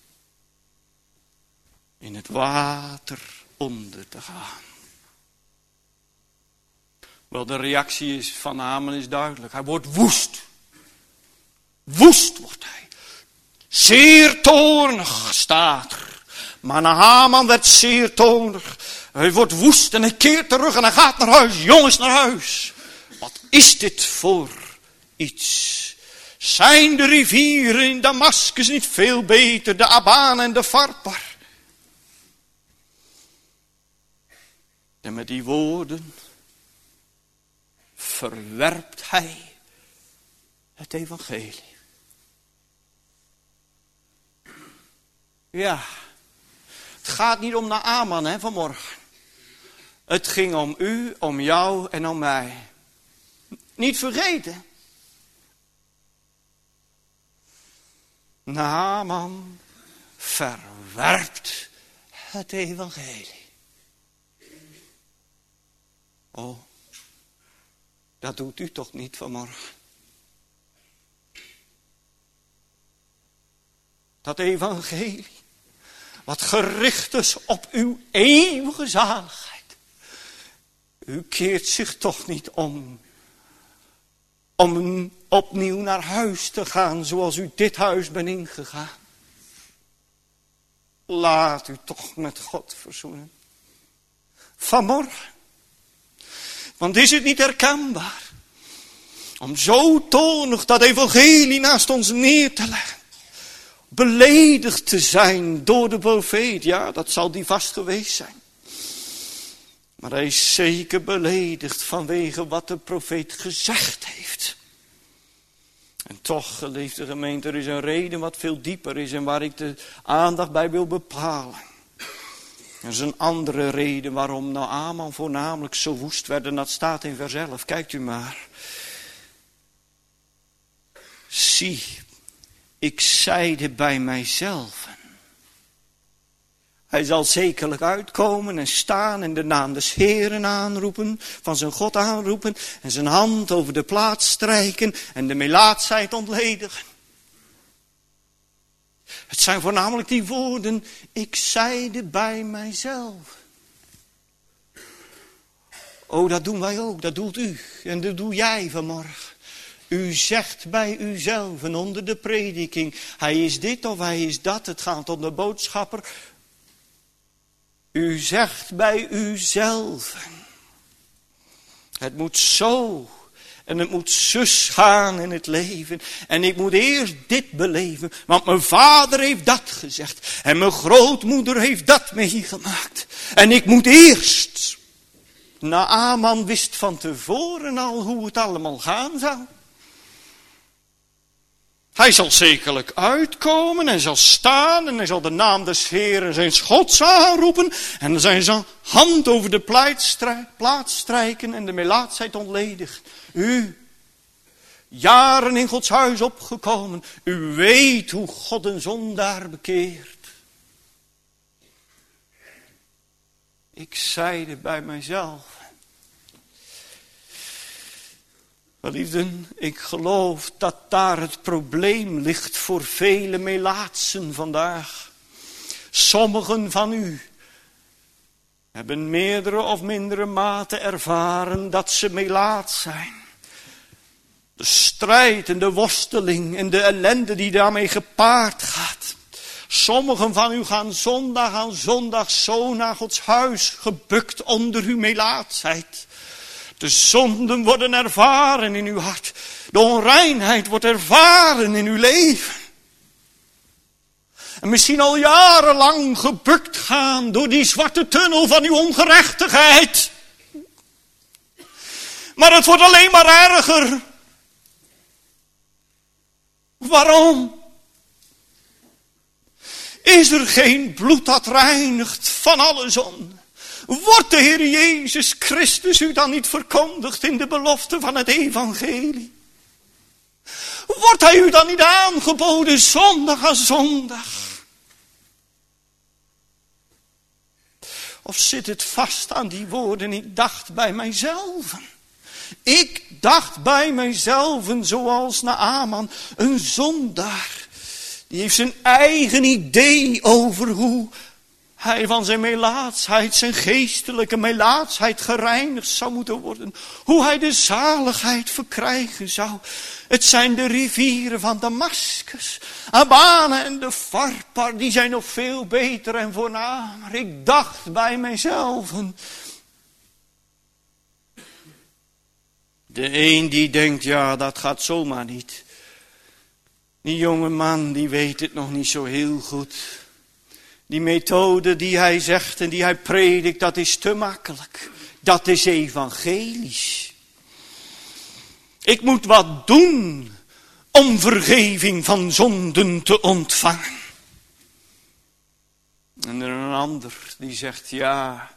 in het water onder te gaan. Wel, de reactie is van Haman is duidelijk. Hij wordt woest. Woest wordt hij. Zeer toornig staat er. Maar Haman werd zeer toornig. Hij wordt woest en hij keert terug en hij gaat naar huis. Jongens, naar huis. Wat is dit voor iets? Zijn de rivieren in Damascus niet veel beter? De Abaan en de Farpar. En met die woorden verwerpt hij het evangelie. Ja, het gaat niet om Naaman hè, vanmorgen. Het ging om u, om jou en om mij. Niet vergeten. Naaman verwerpt het evangelie. Oh, dat doet u toch niet vanmorgen? Dat evangelie, wat gericht is op uw eeuwige zaligheid. U keert zich toch niet om, om opnieuw naar huis te gaan zoals u dit huis bent ingegaan. Laat u toch met God verzoenen. Vanmorgen. Want is het niet herkenbaar om zo toornig dat evangelie naast ons neer te leggen? Beledigd te zijn door de profeet. Ja, dat zal die vast geweest zijn. Maar hij is zeker beledigd vanwege wat de profeet gezegd heeft. En toch, geliefde gemeente, er is een reden wat veel dieper is en waar ik de aandacht bij wil bepalen. Er is een andere reden waarom Naaman voornamelijk zo woest werd en dat staat in vers elf. Kijkt u maar. Zie, ik zeide bij mijzelf. Hij zal zekerlijk uitkomen en staan en de naam des Heeren aanroepen, van zijn God aanroepen en zijn hand over de plaats strijken en de melaatsheid ontledigen. Het zijn voornamelijk die woorden, ik zeide bij mijzelf. Oh, dat doen wij ook, dat doet u en dat doe jij vanmorgen. U zegt bij uzelf en onder de prediking, hij is dit of hij is dat, het gaat om de boodschapper. U zegt bij uzelf, het moet zo en het moet zus gaan in het leven. En ik moet eerst dit beleven, want mijn vader heeft dat gezegd. En mijn grootmoeder heeft dat meegemaakt. En ik moet eerst. Naaman wist van tevoren al hoe het allemaal gaan zou. Hij zal zekerlijk uitkomen en zal staan en hij zal de naam des Heeren zijn Gods aanroepen. En dan zijn zijn hand over de plaats strijken en de melaatsheid ontledigen. U, jaren in Gods huis opgekomen, u weet hoe God een zondaar bekeert. Ik zeide bij mijzelf. Geliefden, ik geloof dat daar het probleem ligt voor vele melaatsen vandaag. Sommigen van u hebben meerdere of mindere mate ervaren dat ze melaat zijn. De strijd en de worsteling en de ellende die daarmee gepaard gaat. Sommigen van u gaan zondag aan zondag zo naar Gods huis gebukt onder uw melaatsheid. De zonden worden ervaren in uw hart. De onreinheid wordt ervaren in uw leven. En misschien al jarenlang gebukt gaan door die zwarte tunnel van uw ongerechtigheid. Maar het wordt alleen maar erger. Waarom? Is er geen bloed dat reinigt van alle zonde? Wordt de Heer Jezus Christus u dan niet verkondigd in de belofte van het evangelie? Wordt hij u dan niet aangeboden zondag aan zondag? Of zit het vast aan die woorden, ik dacht bij mijzelf. Ik dacht bij mijzelf, zoals Naaman, een zondaar. Die heeft zijn eigen idee over hoe hij van zijn melaatsheid, zijn geestelijke melaatsheid gereinigd zou moeten worden. Hoe hij de zaligheid verkrijgen zou. Het zijn de rivieren van Damascus. Abana en de Farpar, die zijn nog veel beter en voornamer. Ik dacht bij mijzelf. De een die denkt, ja, dat gaat zomaar niet. Die jonge man, die weet het nog niet zo heel goed. Die methode die hij zegt en die hij predikt, dat is te makkelijk. Dat is evangelisch. Ik moet wat doen om vergeving van zonden te ontvangen. En er een ander die zegt, ja,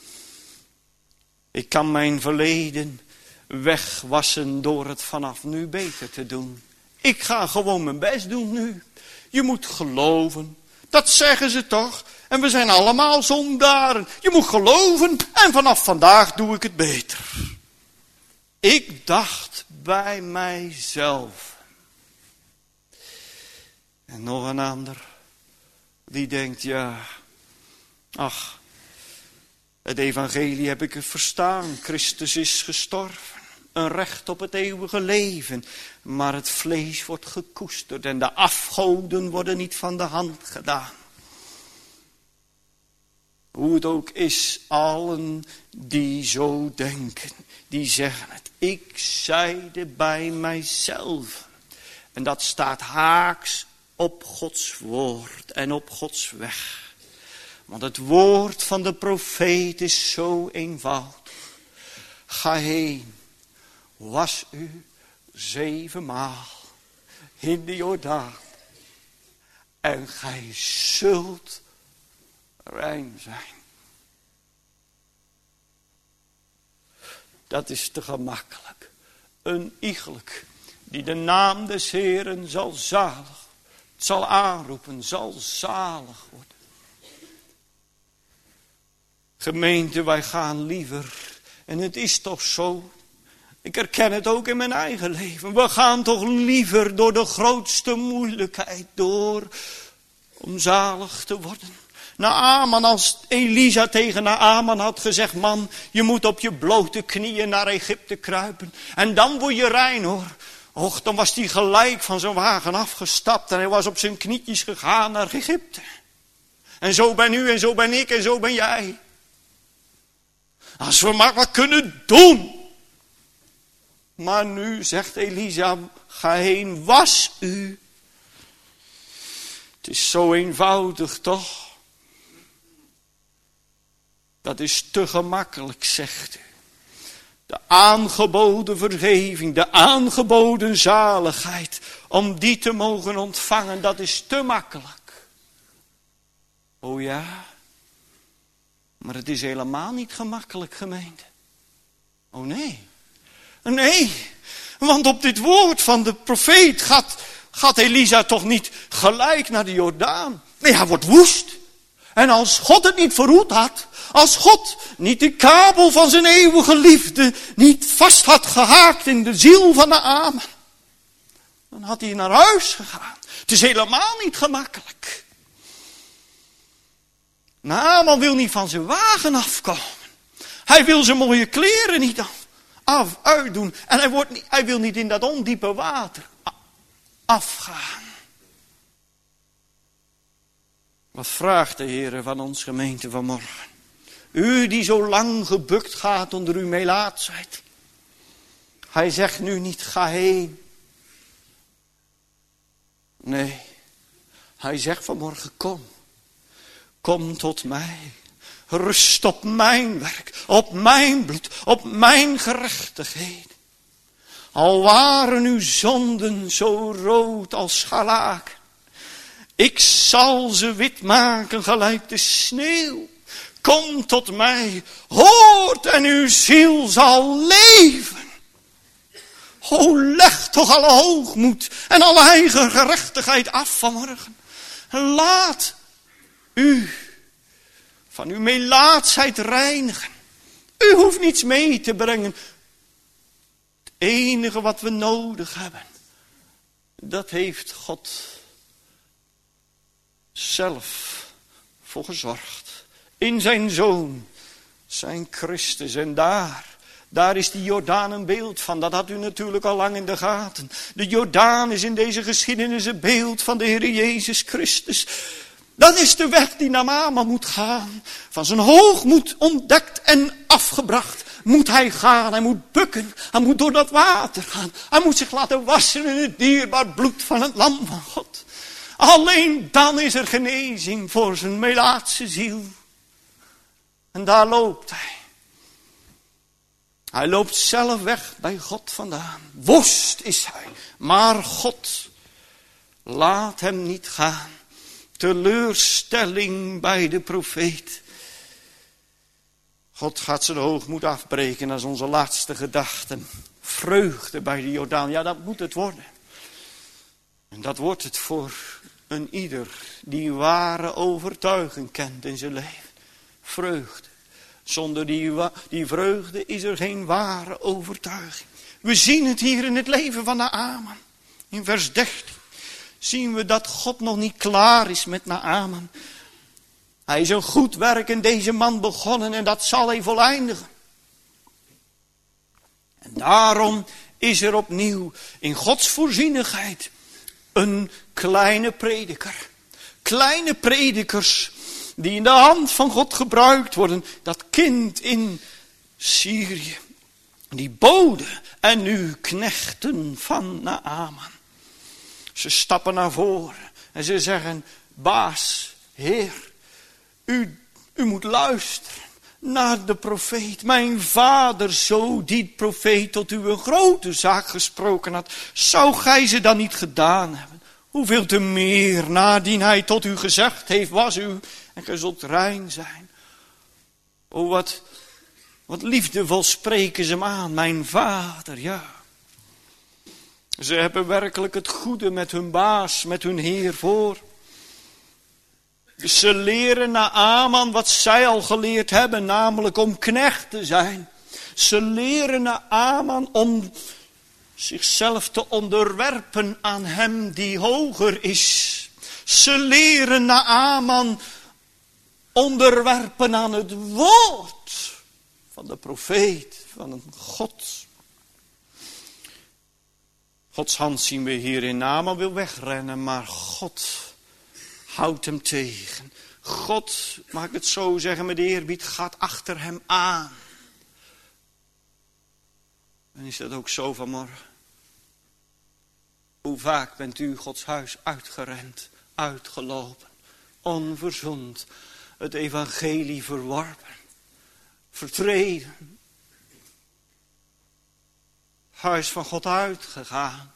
ik kan mijn verleden wegwassen door het vanaf nu beter te doen. Ik ga gewoon mijn best doen nu. Je moet geloven. Dat zeggen ze toch? En we zijn allemaal zondaren. Je moet geloven en vanaf vandaag doe ik het beter. Ik dacht bij mijzelf. En nog een ander. Die denkt, ja, ach, het evangelie heb ik het verstaan. Christus is gestorven. Een recht op het eeuwige leven. Maar het vlees wordt gekoesterd en de afgoden worden niet van de hand gedaan. Hoe het ook is, allen die zo denken, die zeggen het. Ik zeide bij mijzelf. En dat staat haaks op Gods woord en op Gods weg. Want het woord van de profeet is zo eenvoudig. Ga heen, was u zevenmaal in de Jordaan. En gij zult rein zijn. Dat is te gemakkelijk. Een iegelijk die de naam des Heeren zal zalig, zal aanroepen, zal zalig worden. Gemeente, wij gaan liever, en het is toch zo, ik herken het ook in mijn eigen leven, we gaan toch liever door de grootste moeilijkheid door, om zalig te worden. Naaman, als Elisa tegen Naaman had gezegd, man, je moet op je blote knieën naar Egypte kruipen. En dan word je rein hoor. Och, dan was hij gelijk van zijn wagen afgestapt en hij was op zijn knietjes gegaan naar Egypte. En zo ben u en zo ben ik en zo ben jij. Als we maar wat kunnen doen. Maar nu zegt Elisa, ga heen, was u. Het is zo eenvoudig toch? Dat is te gemakkelijk, zegt u. De aangeboden vergeving, de aangeboden zaligheid, om die te mogen ontvangen, dat is te makkelijk. O ja, maar het is helemaal niet gemakkelijk, gemeente. Oh nee, nee, want op dit woord van de profeet gaat, gaat Elisa toch niet gelijk naar de Jordaan. Nee, hij wordt woest. En als God het niet verhoed had, als God niet de kabel van zijn eeuwige liefde niet vast had gehaakt in de ziel van Naaman, dan had hij naar huis gegaan. Het is helemaal niet gemakkelijk. Naaman wil niet van zijn wagen afkomen. Hij wil zijn mooie kleren niet af, af uitdoen. En hij, wordt niet, hij wil niet in dat ondiepe water afgaan. Wat vraagt de Heer van ons gemeente vanmorgen? U die zo lang gebukt gaat onder uw melaatsheid. Hij zegt nu niet, ga heen. Nee, hij zegt vanmorgen, kom. Kom tot mij. Rust op mijn werk, op mijn bloed, op mijn gerechtigheid. Al waren uw zonden zo rood als scharlaken. Ik zal ze wit maken gelijk de sneeuw. Kom tot mij, hoort en uw ziel zal leven. O, leg toch alle hoogmoed en alle eigen gerechtigheid af vanmorgen. En laat u van uw melaatsheid reinigen. U hoeft niets mee te brengen. Het enige wat we nodig hebben, dat heeft God zelf voor gezorgd. In zijn Zoon, zijn Christus. En daar, daar is die Jordaan een beeld van. Dat had u natuurlijk al lang in de gaten. De Jordaan is in deze geschiedenis een beeld van de Heer Jezus Christus. Dat is de weg die Naaman moet gaan. Van zijn hoogmoed ontdekt en afgebracht moet hij gaan. Hij moet bukken. Hij moet door dat water gaan. Hij moet zich laten wassen in het dierbaar bloed van het lam van God. Alleen dan is er genezing voor zijn melaatse ziel. En daar loopt hij. Hij loopt zelf weg bij God vandaan. Woest is hij. Maar God laat hem niet gaan. Teleurstelling bij de profeet. God gaat zijn hoogmoed afbreken als onze laatste gedachten. Vreugde bij de Jordaan. Ja, dat moet het worden. En dat wordt het voor een ieder die ware overtuiging kent in zijn leven. Vreugde. Zonder die, die vreugde is er geen ware overtuiging. We zien het hier in het leven van Naaman. In vers dertien zien we dat God nog niet klaar is met Naaman. Hij is een goed werk in deze man begonnen en dat zal hij voleindigen. En daarom is er opnieuw in Gods voorzienigheid een kleine prediker. Kleine predikers die in de hand van God gebruikt worden. Dat kind in Syrië. Die boden en nu knechten van Naaman. Ze stappen naar voren en ze zeggen, baas, heer, u, u moet luisteren naar de profeet. Mijn vader, zo die profeet tot u een grote zaak gesproken had, zou gij ze dan niet gedaan hebben? Hoeveel te meer, nadien hij tot u gezegd heeft, was u en gij zult rein zijn. O, wat, wat liefdevol spreken ze hem aan, mijn vader, ja. Ze hebben werkelijk het goede met hun baas, met hun heer voor. Ze leren Naaman wat zij al geleerd hebben, namelijk om knecht te zijn. Ze leren Naaman om zichzelf te onderwerpen aan hem die hoger is. Ze leren Naaman onderwerpen aan het woord van de profeet, van een God. Gods hand zien we hierin. Naaman wil wegrennen, maar God houdt hem tegen. God, mag ik het zo zeggen met eerbied, gaat achter hem aan. En is dat ook zo vanmorgen? Hoe vaak bent u Gods huis uitgerend, uitgelopen, onverzoend, het evangelie verworpen, vertreden, huis van God uitgegaan,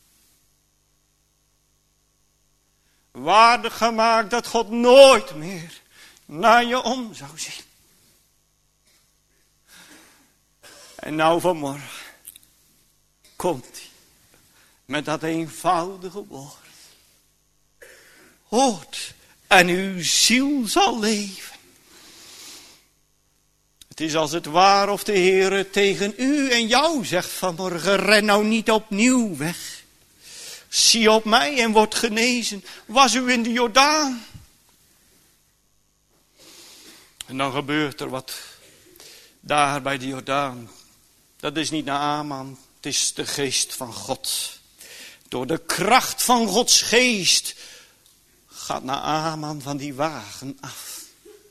waardig gemaakt dat God nooit meer naar je om zou zien. En nou vanmorgen komt hij met dat eenvoudige woord. Hoort en uw ziel zal leven. Het is als het waar of de Heere tegen u en jou zegt vanmorgen, ren nou niet opnieuw weg. Zie op mij en word genezen. Was u in de Jordaan? En dan gebeurt er wat daar bij de Jordaan. Dat is niet Naaman, het is de geest van God. Door de kracht van Gods geest gaat Naaman van die wagen af.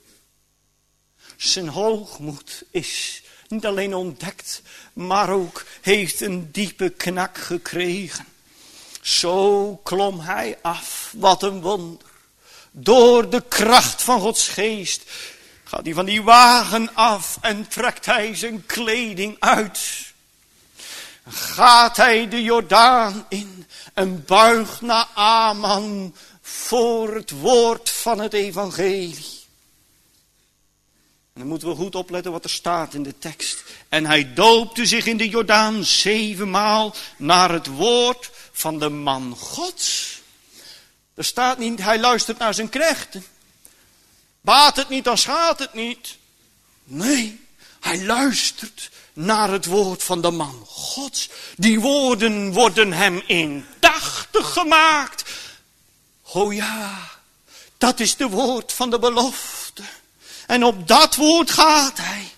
Zijn hoogmoed is niet alleen ontdekt, maar ook heeft een diepe knak gekregen. Zo klom hij af, wat een wonder. Door de kracht van Gods geest gaat hij van die wagen af en trekt hij zijn kleding uit. Gaat hij de Jordaan in en buigt Naaman voor het woord van het evangelie. En dan moeten we goed opletten wat er staat in de tekst. En hij doopte zich in de Jordaan zevenmaal naar het woord van de man Gods. Er staat niet, hij luistert naar zijn knechten. Baat het niet, dan schaadt het niet. Nee, hij luistert naar het woord van de man Gods. Die woorden worden hem indachtig gemaakt. O ja, dat is de woord van de belofte. En op dat woord gaat hij.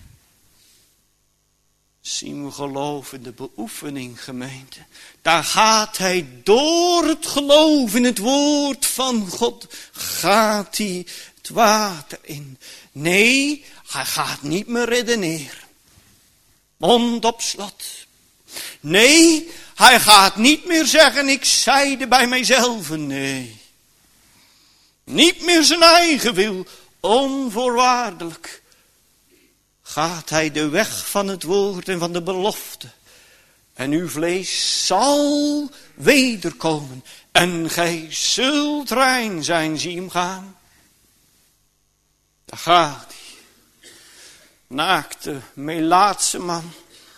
Zien we geloof in de beoefening, gemeente. Daar gaat hij door het geloof in het woord van God. Gaat hij het water in. Nee, hij gaat niet meer redeneren. Mond op slot. Nee, hij gaat niet meer zeggen, ik zeide bij mijzelf. Nee. Niet meer zijn eigen wil. Onvoorwaardelijk gaat hij de weg van het woord en van de belofte. En uw vlees zal wederkomen. En gij zult rein zijn, zie hem gaan. Daar gaat hij. Naakte, Melaatse man.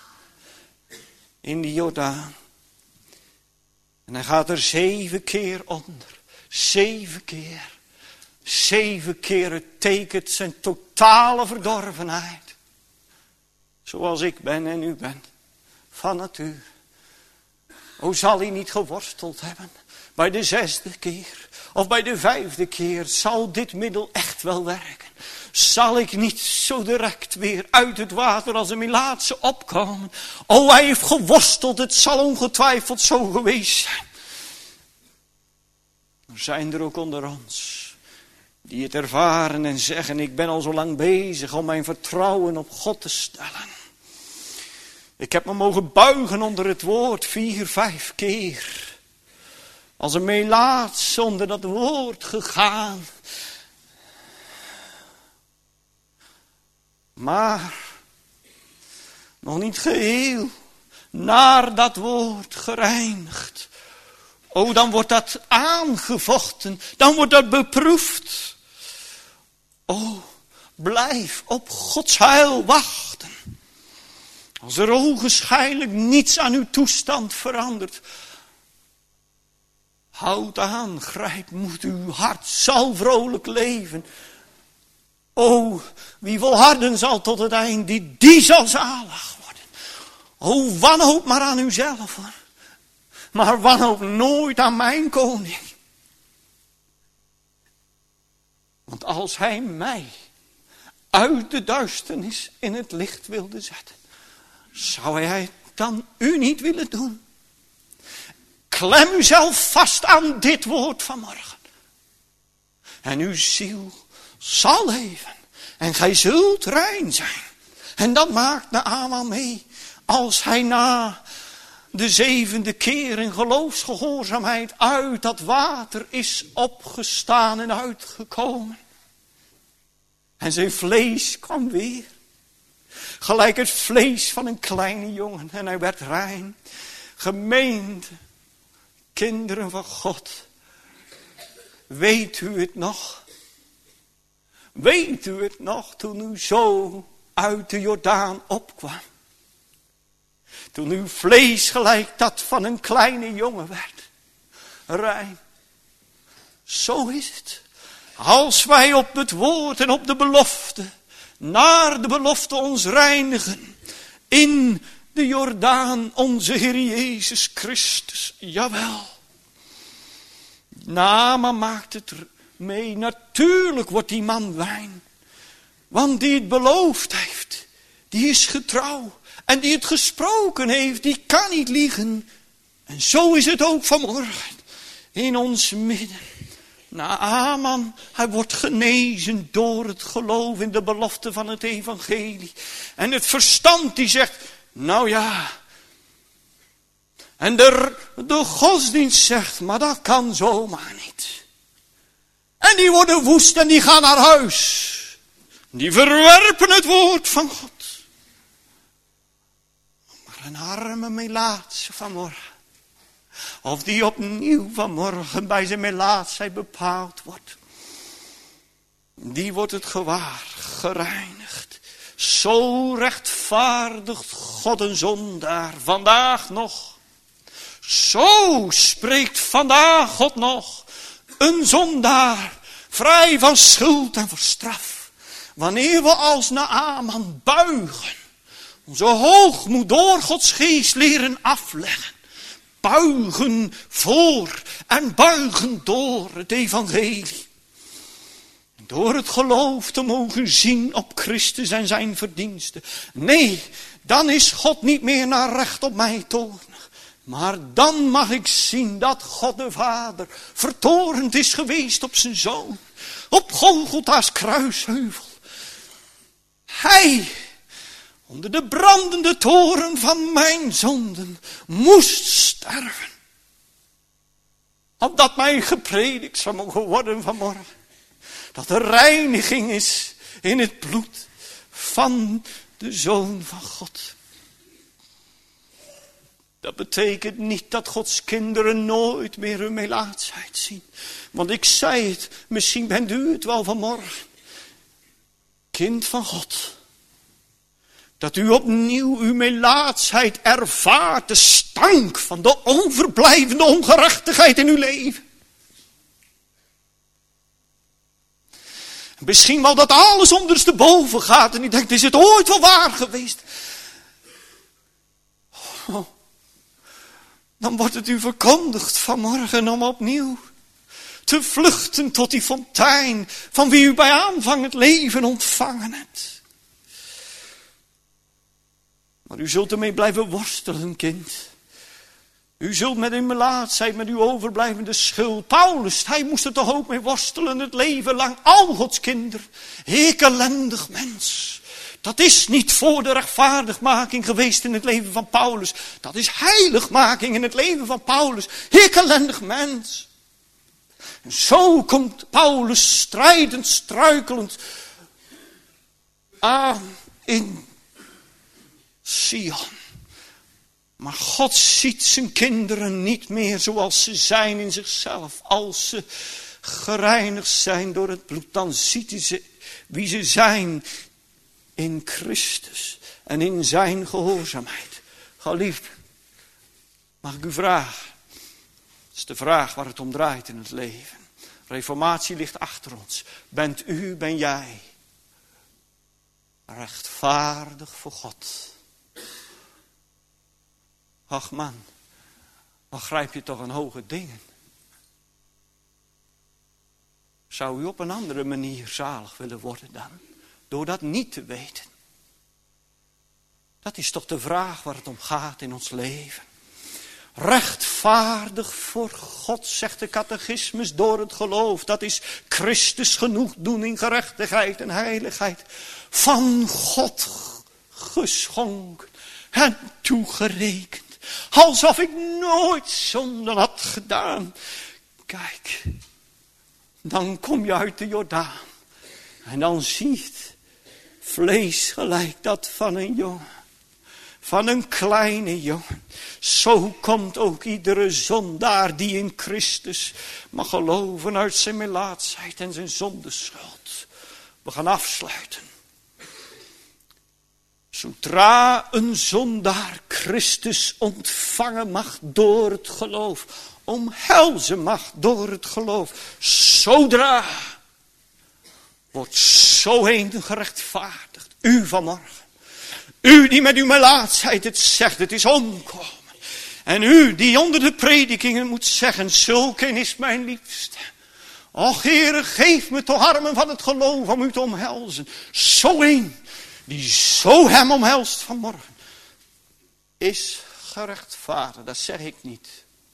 In de Jordaan. En hij gaat er zeven keer onder. Zeven keer. Zeven keer tekent zijn totale verdorvenheid. Zoals ik ben en u bent. Van natuur. O, zal hij niet geworsteld hebben? Bij de zesde keer. Of bij de vijfde keer. Zal dit middel echt wel werken? Zal ik niet zo direct weer uit het water als een Melaatse opkomen? O, hij heeft geworsteld. Het zal ongetwijfeld zo geweest zijn. Er zijn er ook onder ons die het ervaren en zeggen, ik ben al zo lang bezig om mijn vertrouwen op God te stellen. Ik heb me mogen buigen onder het woord vier, vijf keer. Als een Melaats onder dat woord gegaan. Maar nog niet geheel naar dat woord gereinigd. O, dan wordt dat aangevochten. Dan wordt dat beproefd. O, blijf op Gods heil wachten. Als er ogenschijnlijk niets aan uw toestand verandert. Houd aan, grijp moed, uw hart zal vrolijk leven. O, wie volharden zal tot het eind, die, die zal zalig worden. O, wanhoop maar aan uzelf hoor. Maar wanhoop nooit aan mijn koning. Want als hij mij uit de duisternis in het licht wilde zetten, zou hij het dan u niet willen doen? Klem uzelf vast aan dit woord vanmorgen. En uw ziel zal leven. En gij zult rein zijn. En dat maakt Naaman mee. Als hij na de zevende keer in geloofsgehoorzaamheid uit dat water is opgestaan en uitgekomen. En zijn vlees kwam weer. Gelijk het vlees van een kleine jongen. En hij werd rein. Gemeente. Kinderen van God. Weet u het nog? Weet u het nog toen u zo uit de Jordaan opkwam? Toen uw vlees gelijk dat van een kleine jongen werd. Rein. Zo is het. Als wij op het woord en op de belofte, naar de belofte ons reinigen. In de Jordaan, onze Heer Jezus Christus. Jawel. Naaman maakt het mee. Natuurlijk wordt die man wijn. Want die het beloofd heeft, die is getrouw. En die het gesproken heeft, die kan niet liegen. En zo is het ook vanmorgen. In ons midden. Naaman, hij wordt genezen door het geloof in de belofte van het evangelie. En het verstand die zegt, nou ja. En de, de godsdienst zegt, maar dat kan zomaar niet. En die worden woest en die gaan naar huis. Die verwerpen het woord van God. Maar een arme melaatse vanmorgen. Of die opnieuw vanmorgen bij zijn melaatsheid bepaald wordt. Die wordt het gewaar, gereinigd. Zo rechtvaardigt God een zondaar vandaag nog. Zo spreekt vandaag God nog een zondaar vrij van schuld en van straf. Wanneer we als Naaman buigen, onze hoogmoed door Gods geest leren afleggen. Buigen voor en buigen door het evangelie. Door het geloof te mogen zien op Christus en zijn verdiensten. Nee, dan is God niet meer naar recht op mij toornig. Maar dan mag ik zien dat God de Vader vertorend is geweest op zijn Zoon. Op Golgotha's kruisheuvel. Hij, onder de brandende toren van mijn zonden, moest sterven. Opdat mij gepredikt zou mogen worden vanmorgen. Dat er reiniging is in het bloed van de Zoon van God. Dat betekent niet dat Gods kinderen nooit meer hun melaatsheid zien. Want ik zei het, misschien bent u het wel vanmorgen. Kind van God. Dat u opnieuw uw melaatsheid ervaart. De stank van de overblijvende ongerechtigheid in uw leven. Misschien wel dat alles ondersteboven gaat. En u denkt, is het ooit wel waar geweest? Oh, dan wordt het u verkondigd vanmorgen om opnieuw te vluchten tot die fontein van wie u bij aanvang het leven ontvangen hebt. Maar u zult ermee blijven worstelen, kind. U zult met uw melaatsheid, met uw overblijvende schuld. Paulus, hij moest er toch ook mee worstelen het leven lang. Al Gods kinderen. Ik ellendig mens. Dat is niet voor de rechtvaardigmaking geweest in het leven van Paulus. Dat is heiligmaking in het leven van Paulus. Ik ellendig mens. En zo komt Paulus strijdend, struikelend aan in Sion. Maar God ziet zijn kinderen niet meer zoals ze zijn in zichzelf. Als ze gereinigd zijn door het bloed, dan ziet hij ze wie ze zijn in Christus en in zijn gehoorzaamheid. Geliefd, mag ik u vragen? Dat is de vraag waar het om draait in het leven. Reformatie ligt achter ons. Bent u, ben jij rechtvaardig voor God? Ach man, wat grijp je toch aan hoge dingen. Zou u op een andere manier zalig willen worden dan? Door dat niet te weten. Dat is toch de vraag waar het om gaat in ons leven. Rechtvaardig voor God, zegt de catechismus, door het geloof. Dat is Christus genoegdoening, gerechtigheid en heiligheid. Van God geschonken en toegerekend. Alsof ik nooit zonde had gedaan. Kijk, dan kom je uit de Jordaan. En dan zie je het vlees gelijk dat van een jongen. Van een kleine jongen. Zo komt ook iedere zondaar die in Christus mag geloven uit zijn melaatsheid en zijn zondeschuld. We gaan afsluiten. Zodra een zondaar Christus ontvangen mag door het geloof. Omhelzen mag door het geloof. Zodra wordt zo een gerechtvaardigd. U vanmorgen. U die met uw melaatsheid het zegt, het is omkomen. En u die onder de predikingen moet zeggen, zulke is mijn liefste. Och Heere, geef me toch armen van het geloof om u te omhelzen. Zo een die zo hem omhelst vanmorgen, is gerechtvaardigd. Dat zeg ik niet.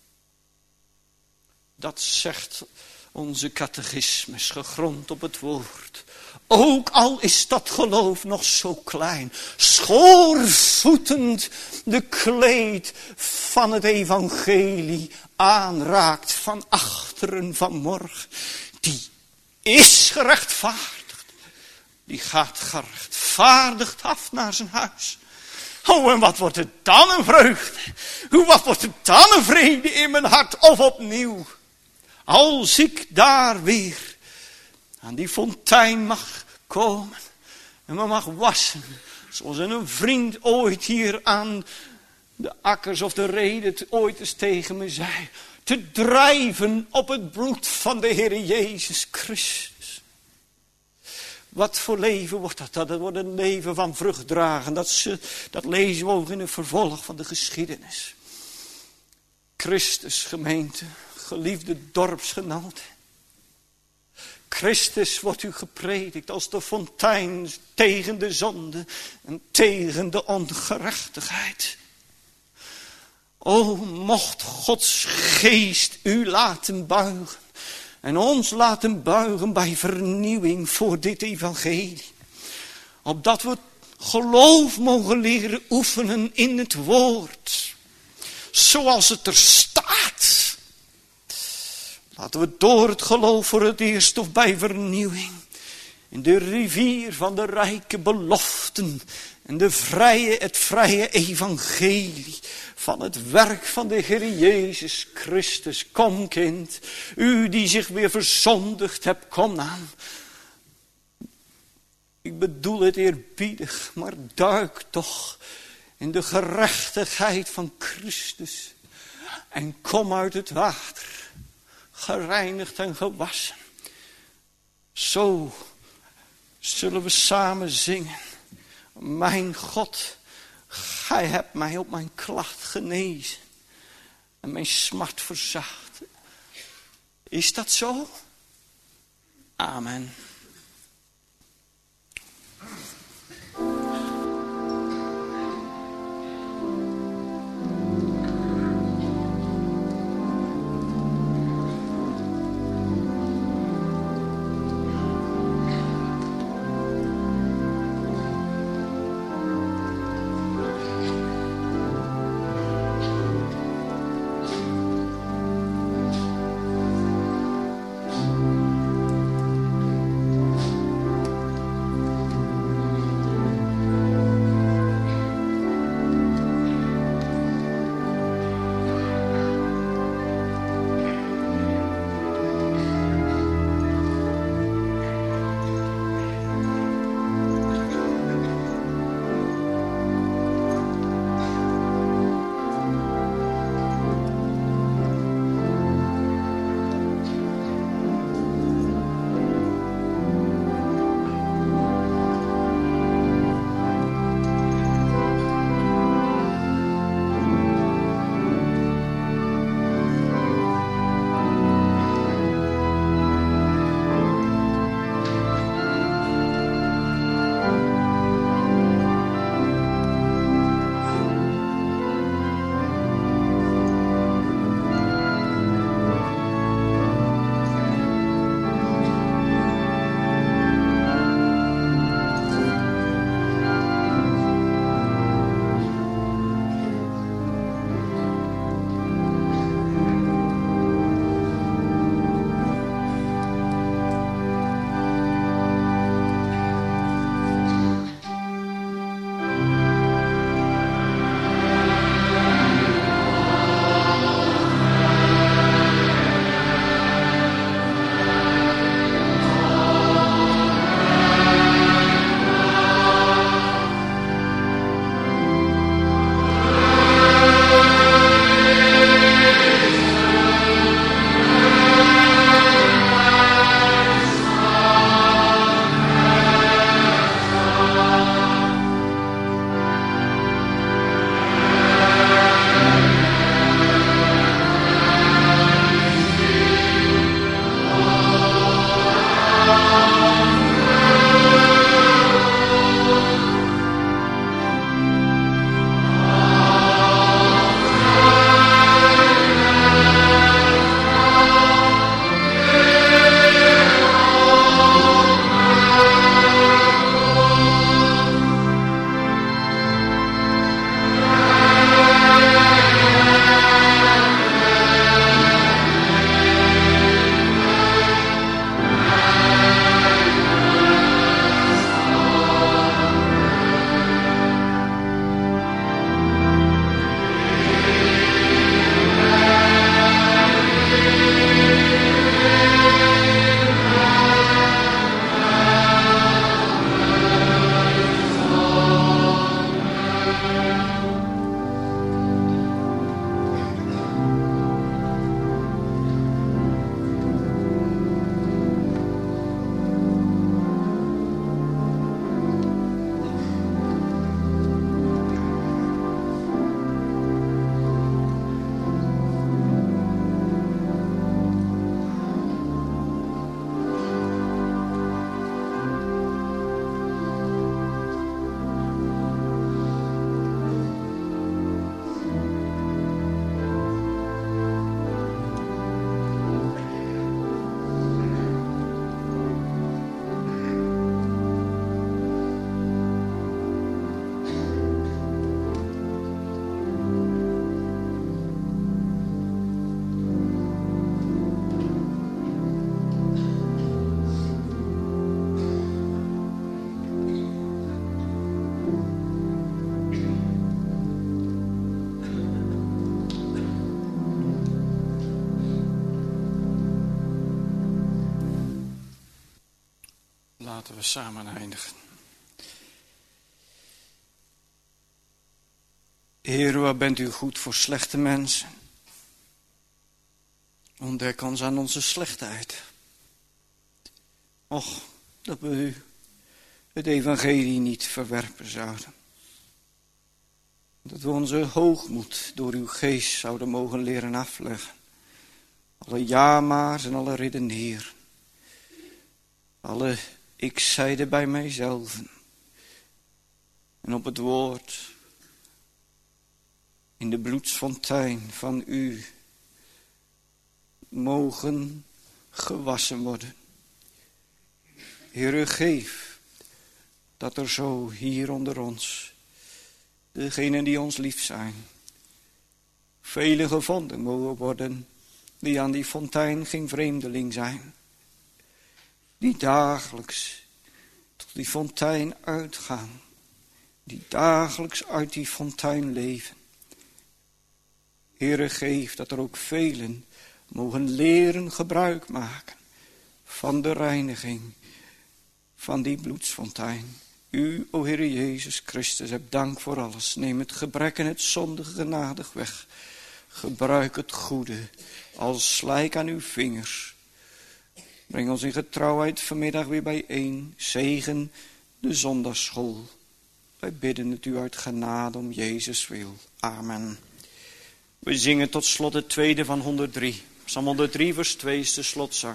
Dat zegt onze catechismus, gegrond op het woord. Ook al is dat geloof nog zo klein, schoorvoetend de kleed van het evangelie aanraakt van achteren vanmorgen. Die is gerechtvaardigd. Die gaat gerechtvaardigd af naar zijn huis. Oh, en wat wordt het dan een vreugde. Wat wordt het dan een vrede in mijn hart of opnieuw. Als ik daar weer aan die fontein mag komen en me mag wassen. Zoals een vriend ooit hier aan de akkers of de reden het ooit eens tegen me zei. Te drijven op het bloed van de Heer Jezus Christus. Wat voor leven wordt dat? Dat wordt een leven van vrucht dragen. Dat, ze, dat lezen we ook in het vervolg van de geschiedenis. Christus gemeente, geliefde dorpsgenoten. Christus wordt u gepredikt als de fontein tegen de zonde en tegen de ongerechtigheid. O, mocht Gods geest u laten buigen en ons laten buigen bij vernieuwing voor dit evangelie. Opdat we geloof mogen leren oefenen in het woord, zoals het er staat. Laten we door het geloof voor het eerst of bij vernieuwing in de rivier van de rijke beloften en de vrije, het vrije evangelie van het werk van de Heer Jezus Christus. Kom kind, u die zich weer verzondigd hebt, kom aan. Ik bedoel het eerbiedig, maar duik toch in de gerechtigheid van Christus en kom uit het water. Gereinigd en gewassen. Zo zullen we samen zingen. Mijn God, gij hebt mij op mijn klacht genezen. En mijn smart verzacht. Is dat zo? Amen. Laten we samen eindigen. Heer, wat bent u goed voor slechte mensen. Ontdek ons aan onze slechtheid. Och, dat we u het evangelie niet verwerpen zouden. Dat we onze hoogmoed door uw geest zouden mogen leren afleggen. Alle ja-maars en alle redeneren. Alle ik zeide bij mijzelf. En op het woord in de bloedsfontein van u mogen gewassen worden. Heere, geef dat er zo hier onder ons, degenen die ons lief zijn, velen gevonden mogen worden die aan die fontein geen vreemdeling zijn. Die dagelijks tot die fontein uitgaan. Die dagelijks uit die fontein leven. Heere, geef dat er ook velen mogen leren gebruik maken van de reiniging van die bloedsfontein. U, o Heere Jezus Christus, heb dank voor alles. Neem het gebrek en het zondige genadig weg. Gebruik het goede als slijk aan uw vingers. Breng ons in getrouwheid vanmiddag weer bijeen. Zegen de zondagsschool. Wij bidden het u uit genade om Jezus wil. Amen. We zingen tot slot het tweede van honderddrie. Psalm honderddrie vers twee is de slotzang.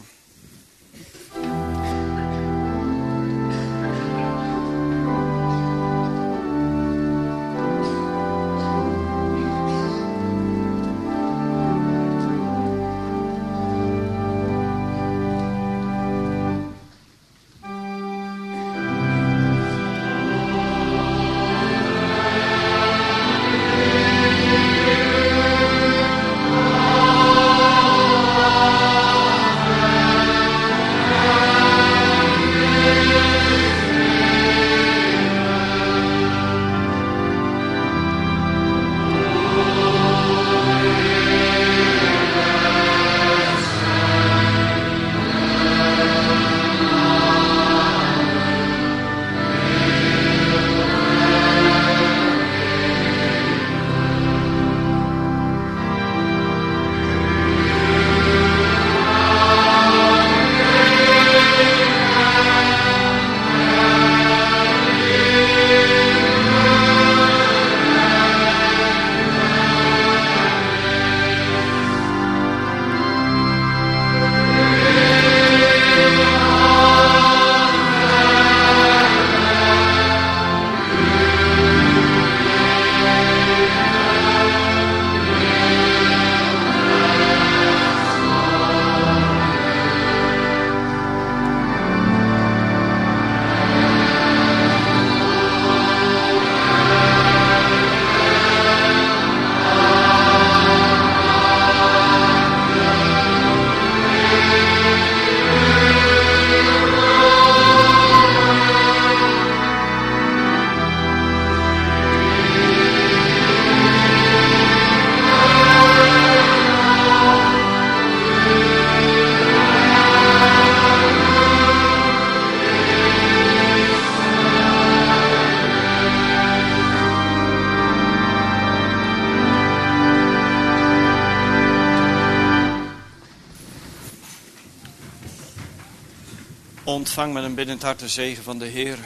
Ontvang met een biddend hart de zegen van de Heer.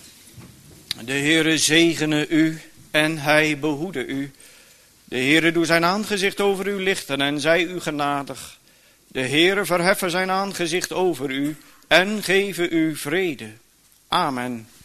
De Heere zegene u en hij behoede u. De Heere doe zijn aangezicht over u lichten en zij u genadig. De Heere verheffen zijn aangezicht over u en geven u vrede. Amen.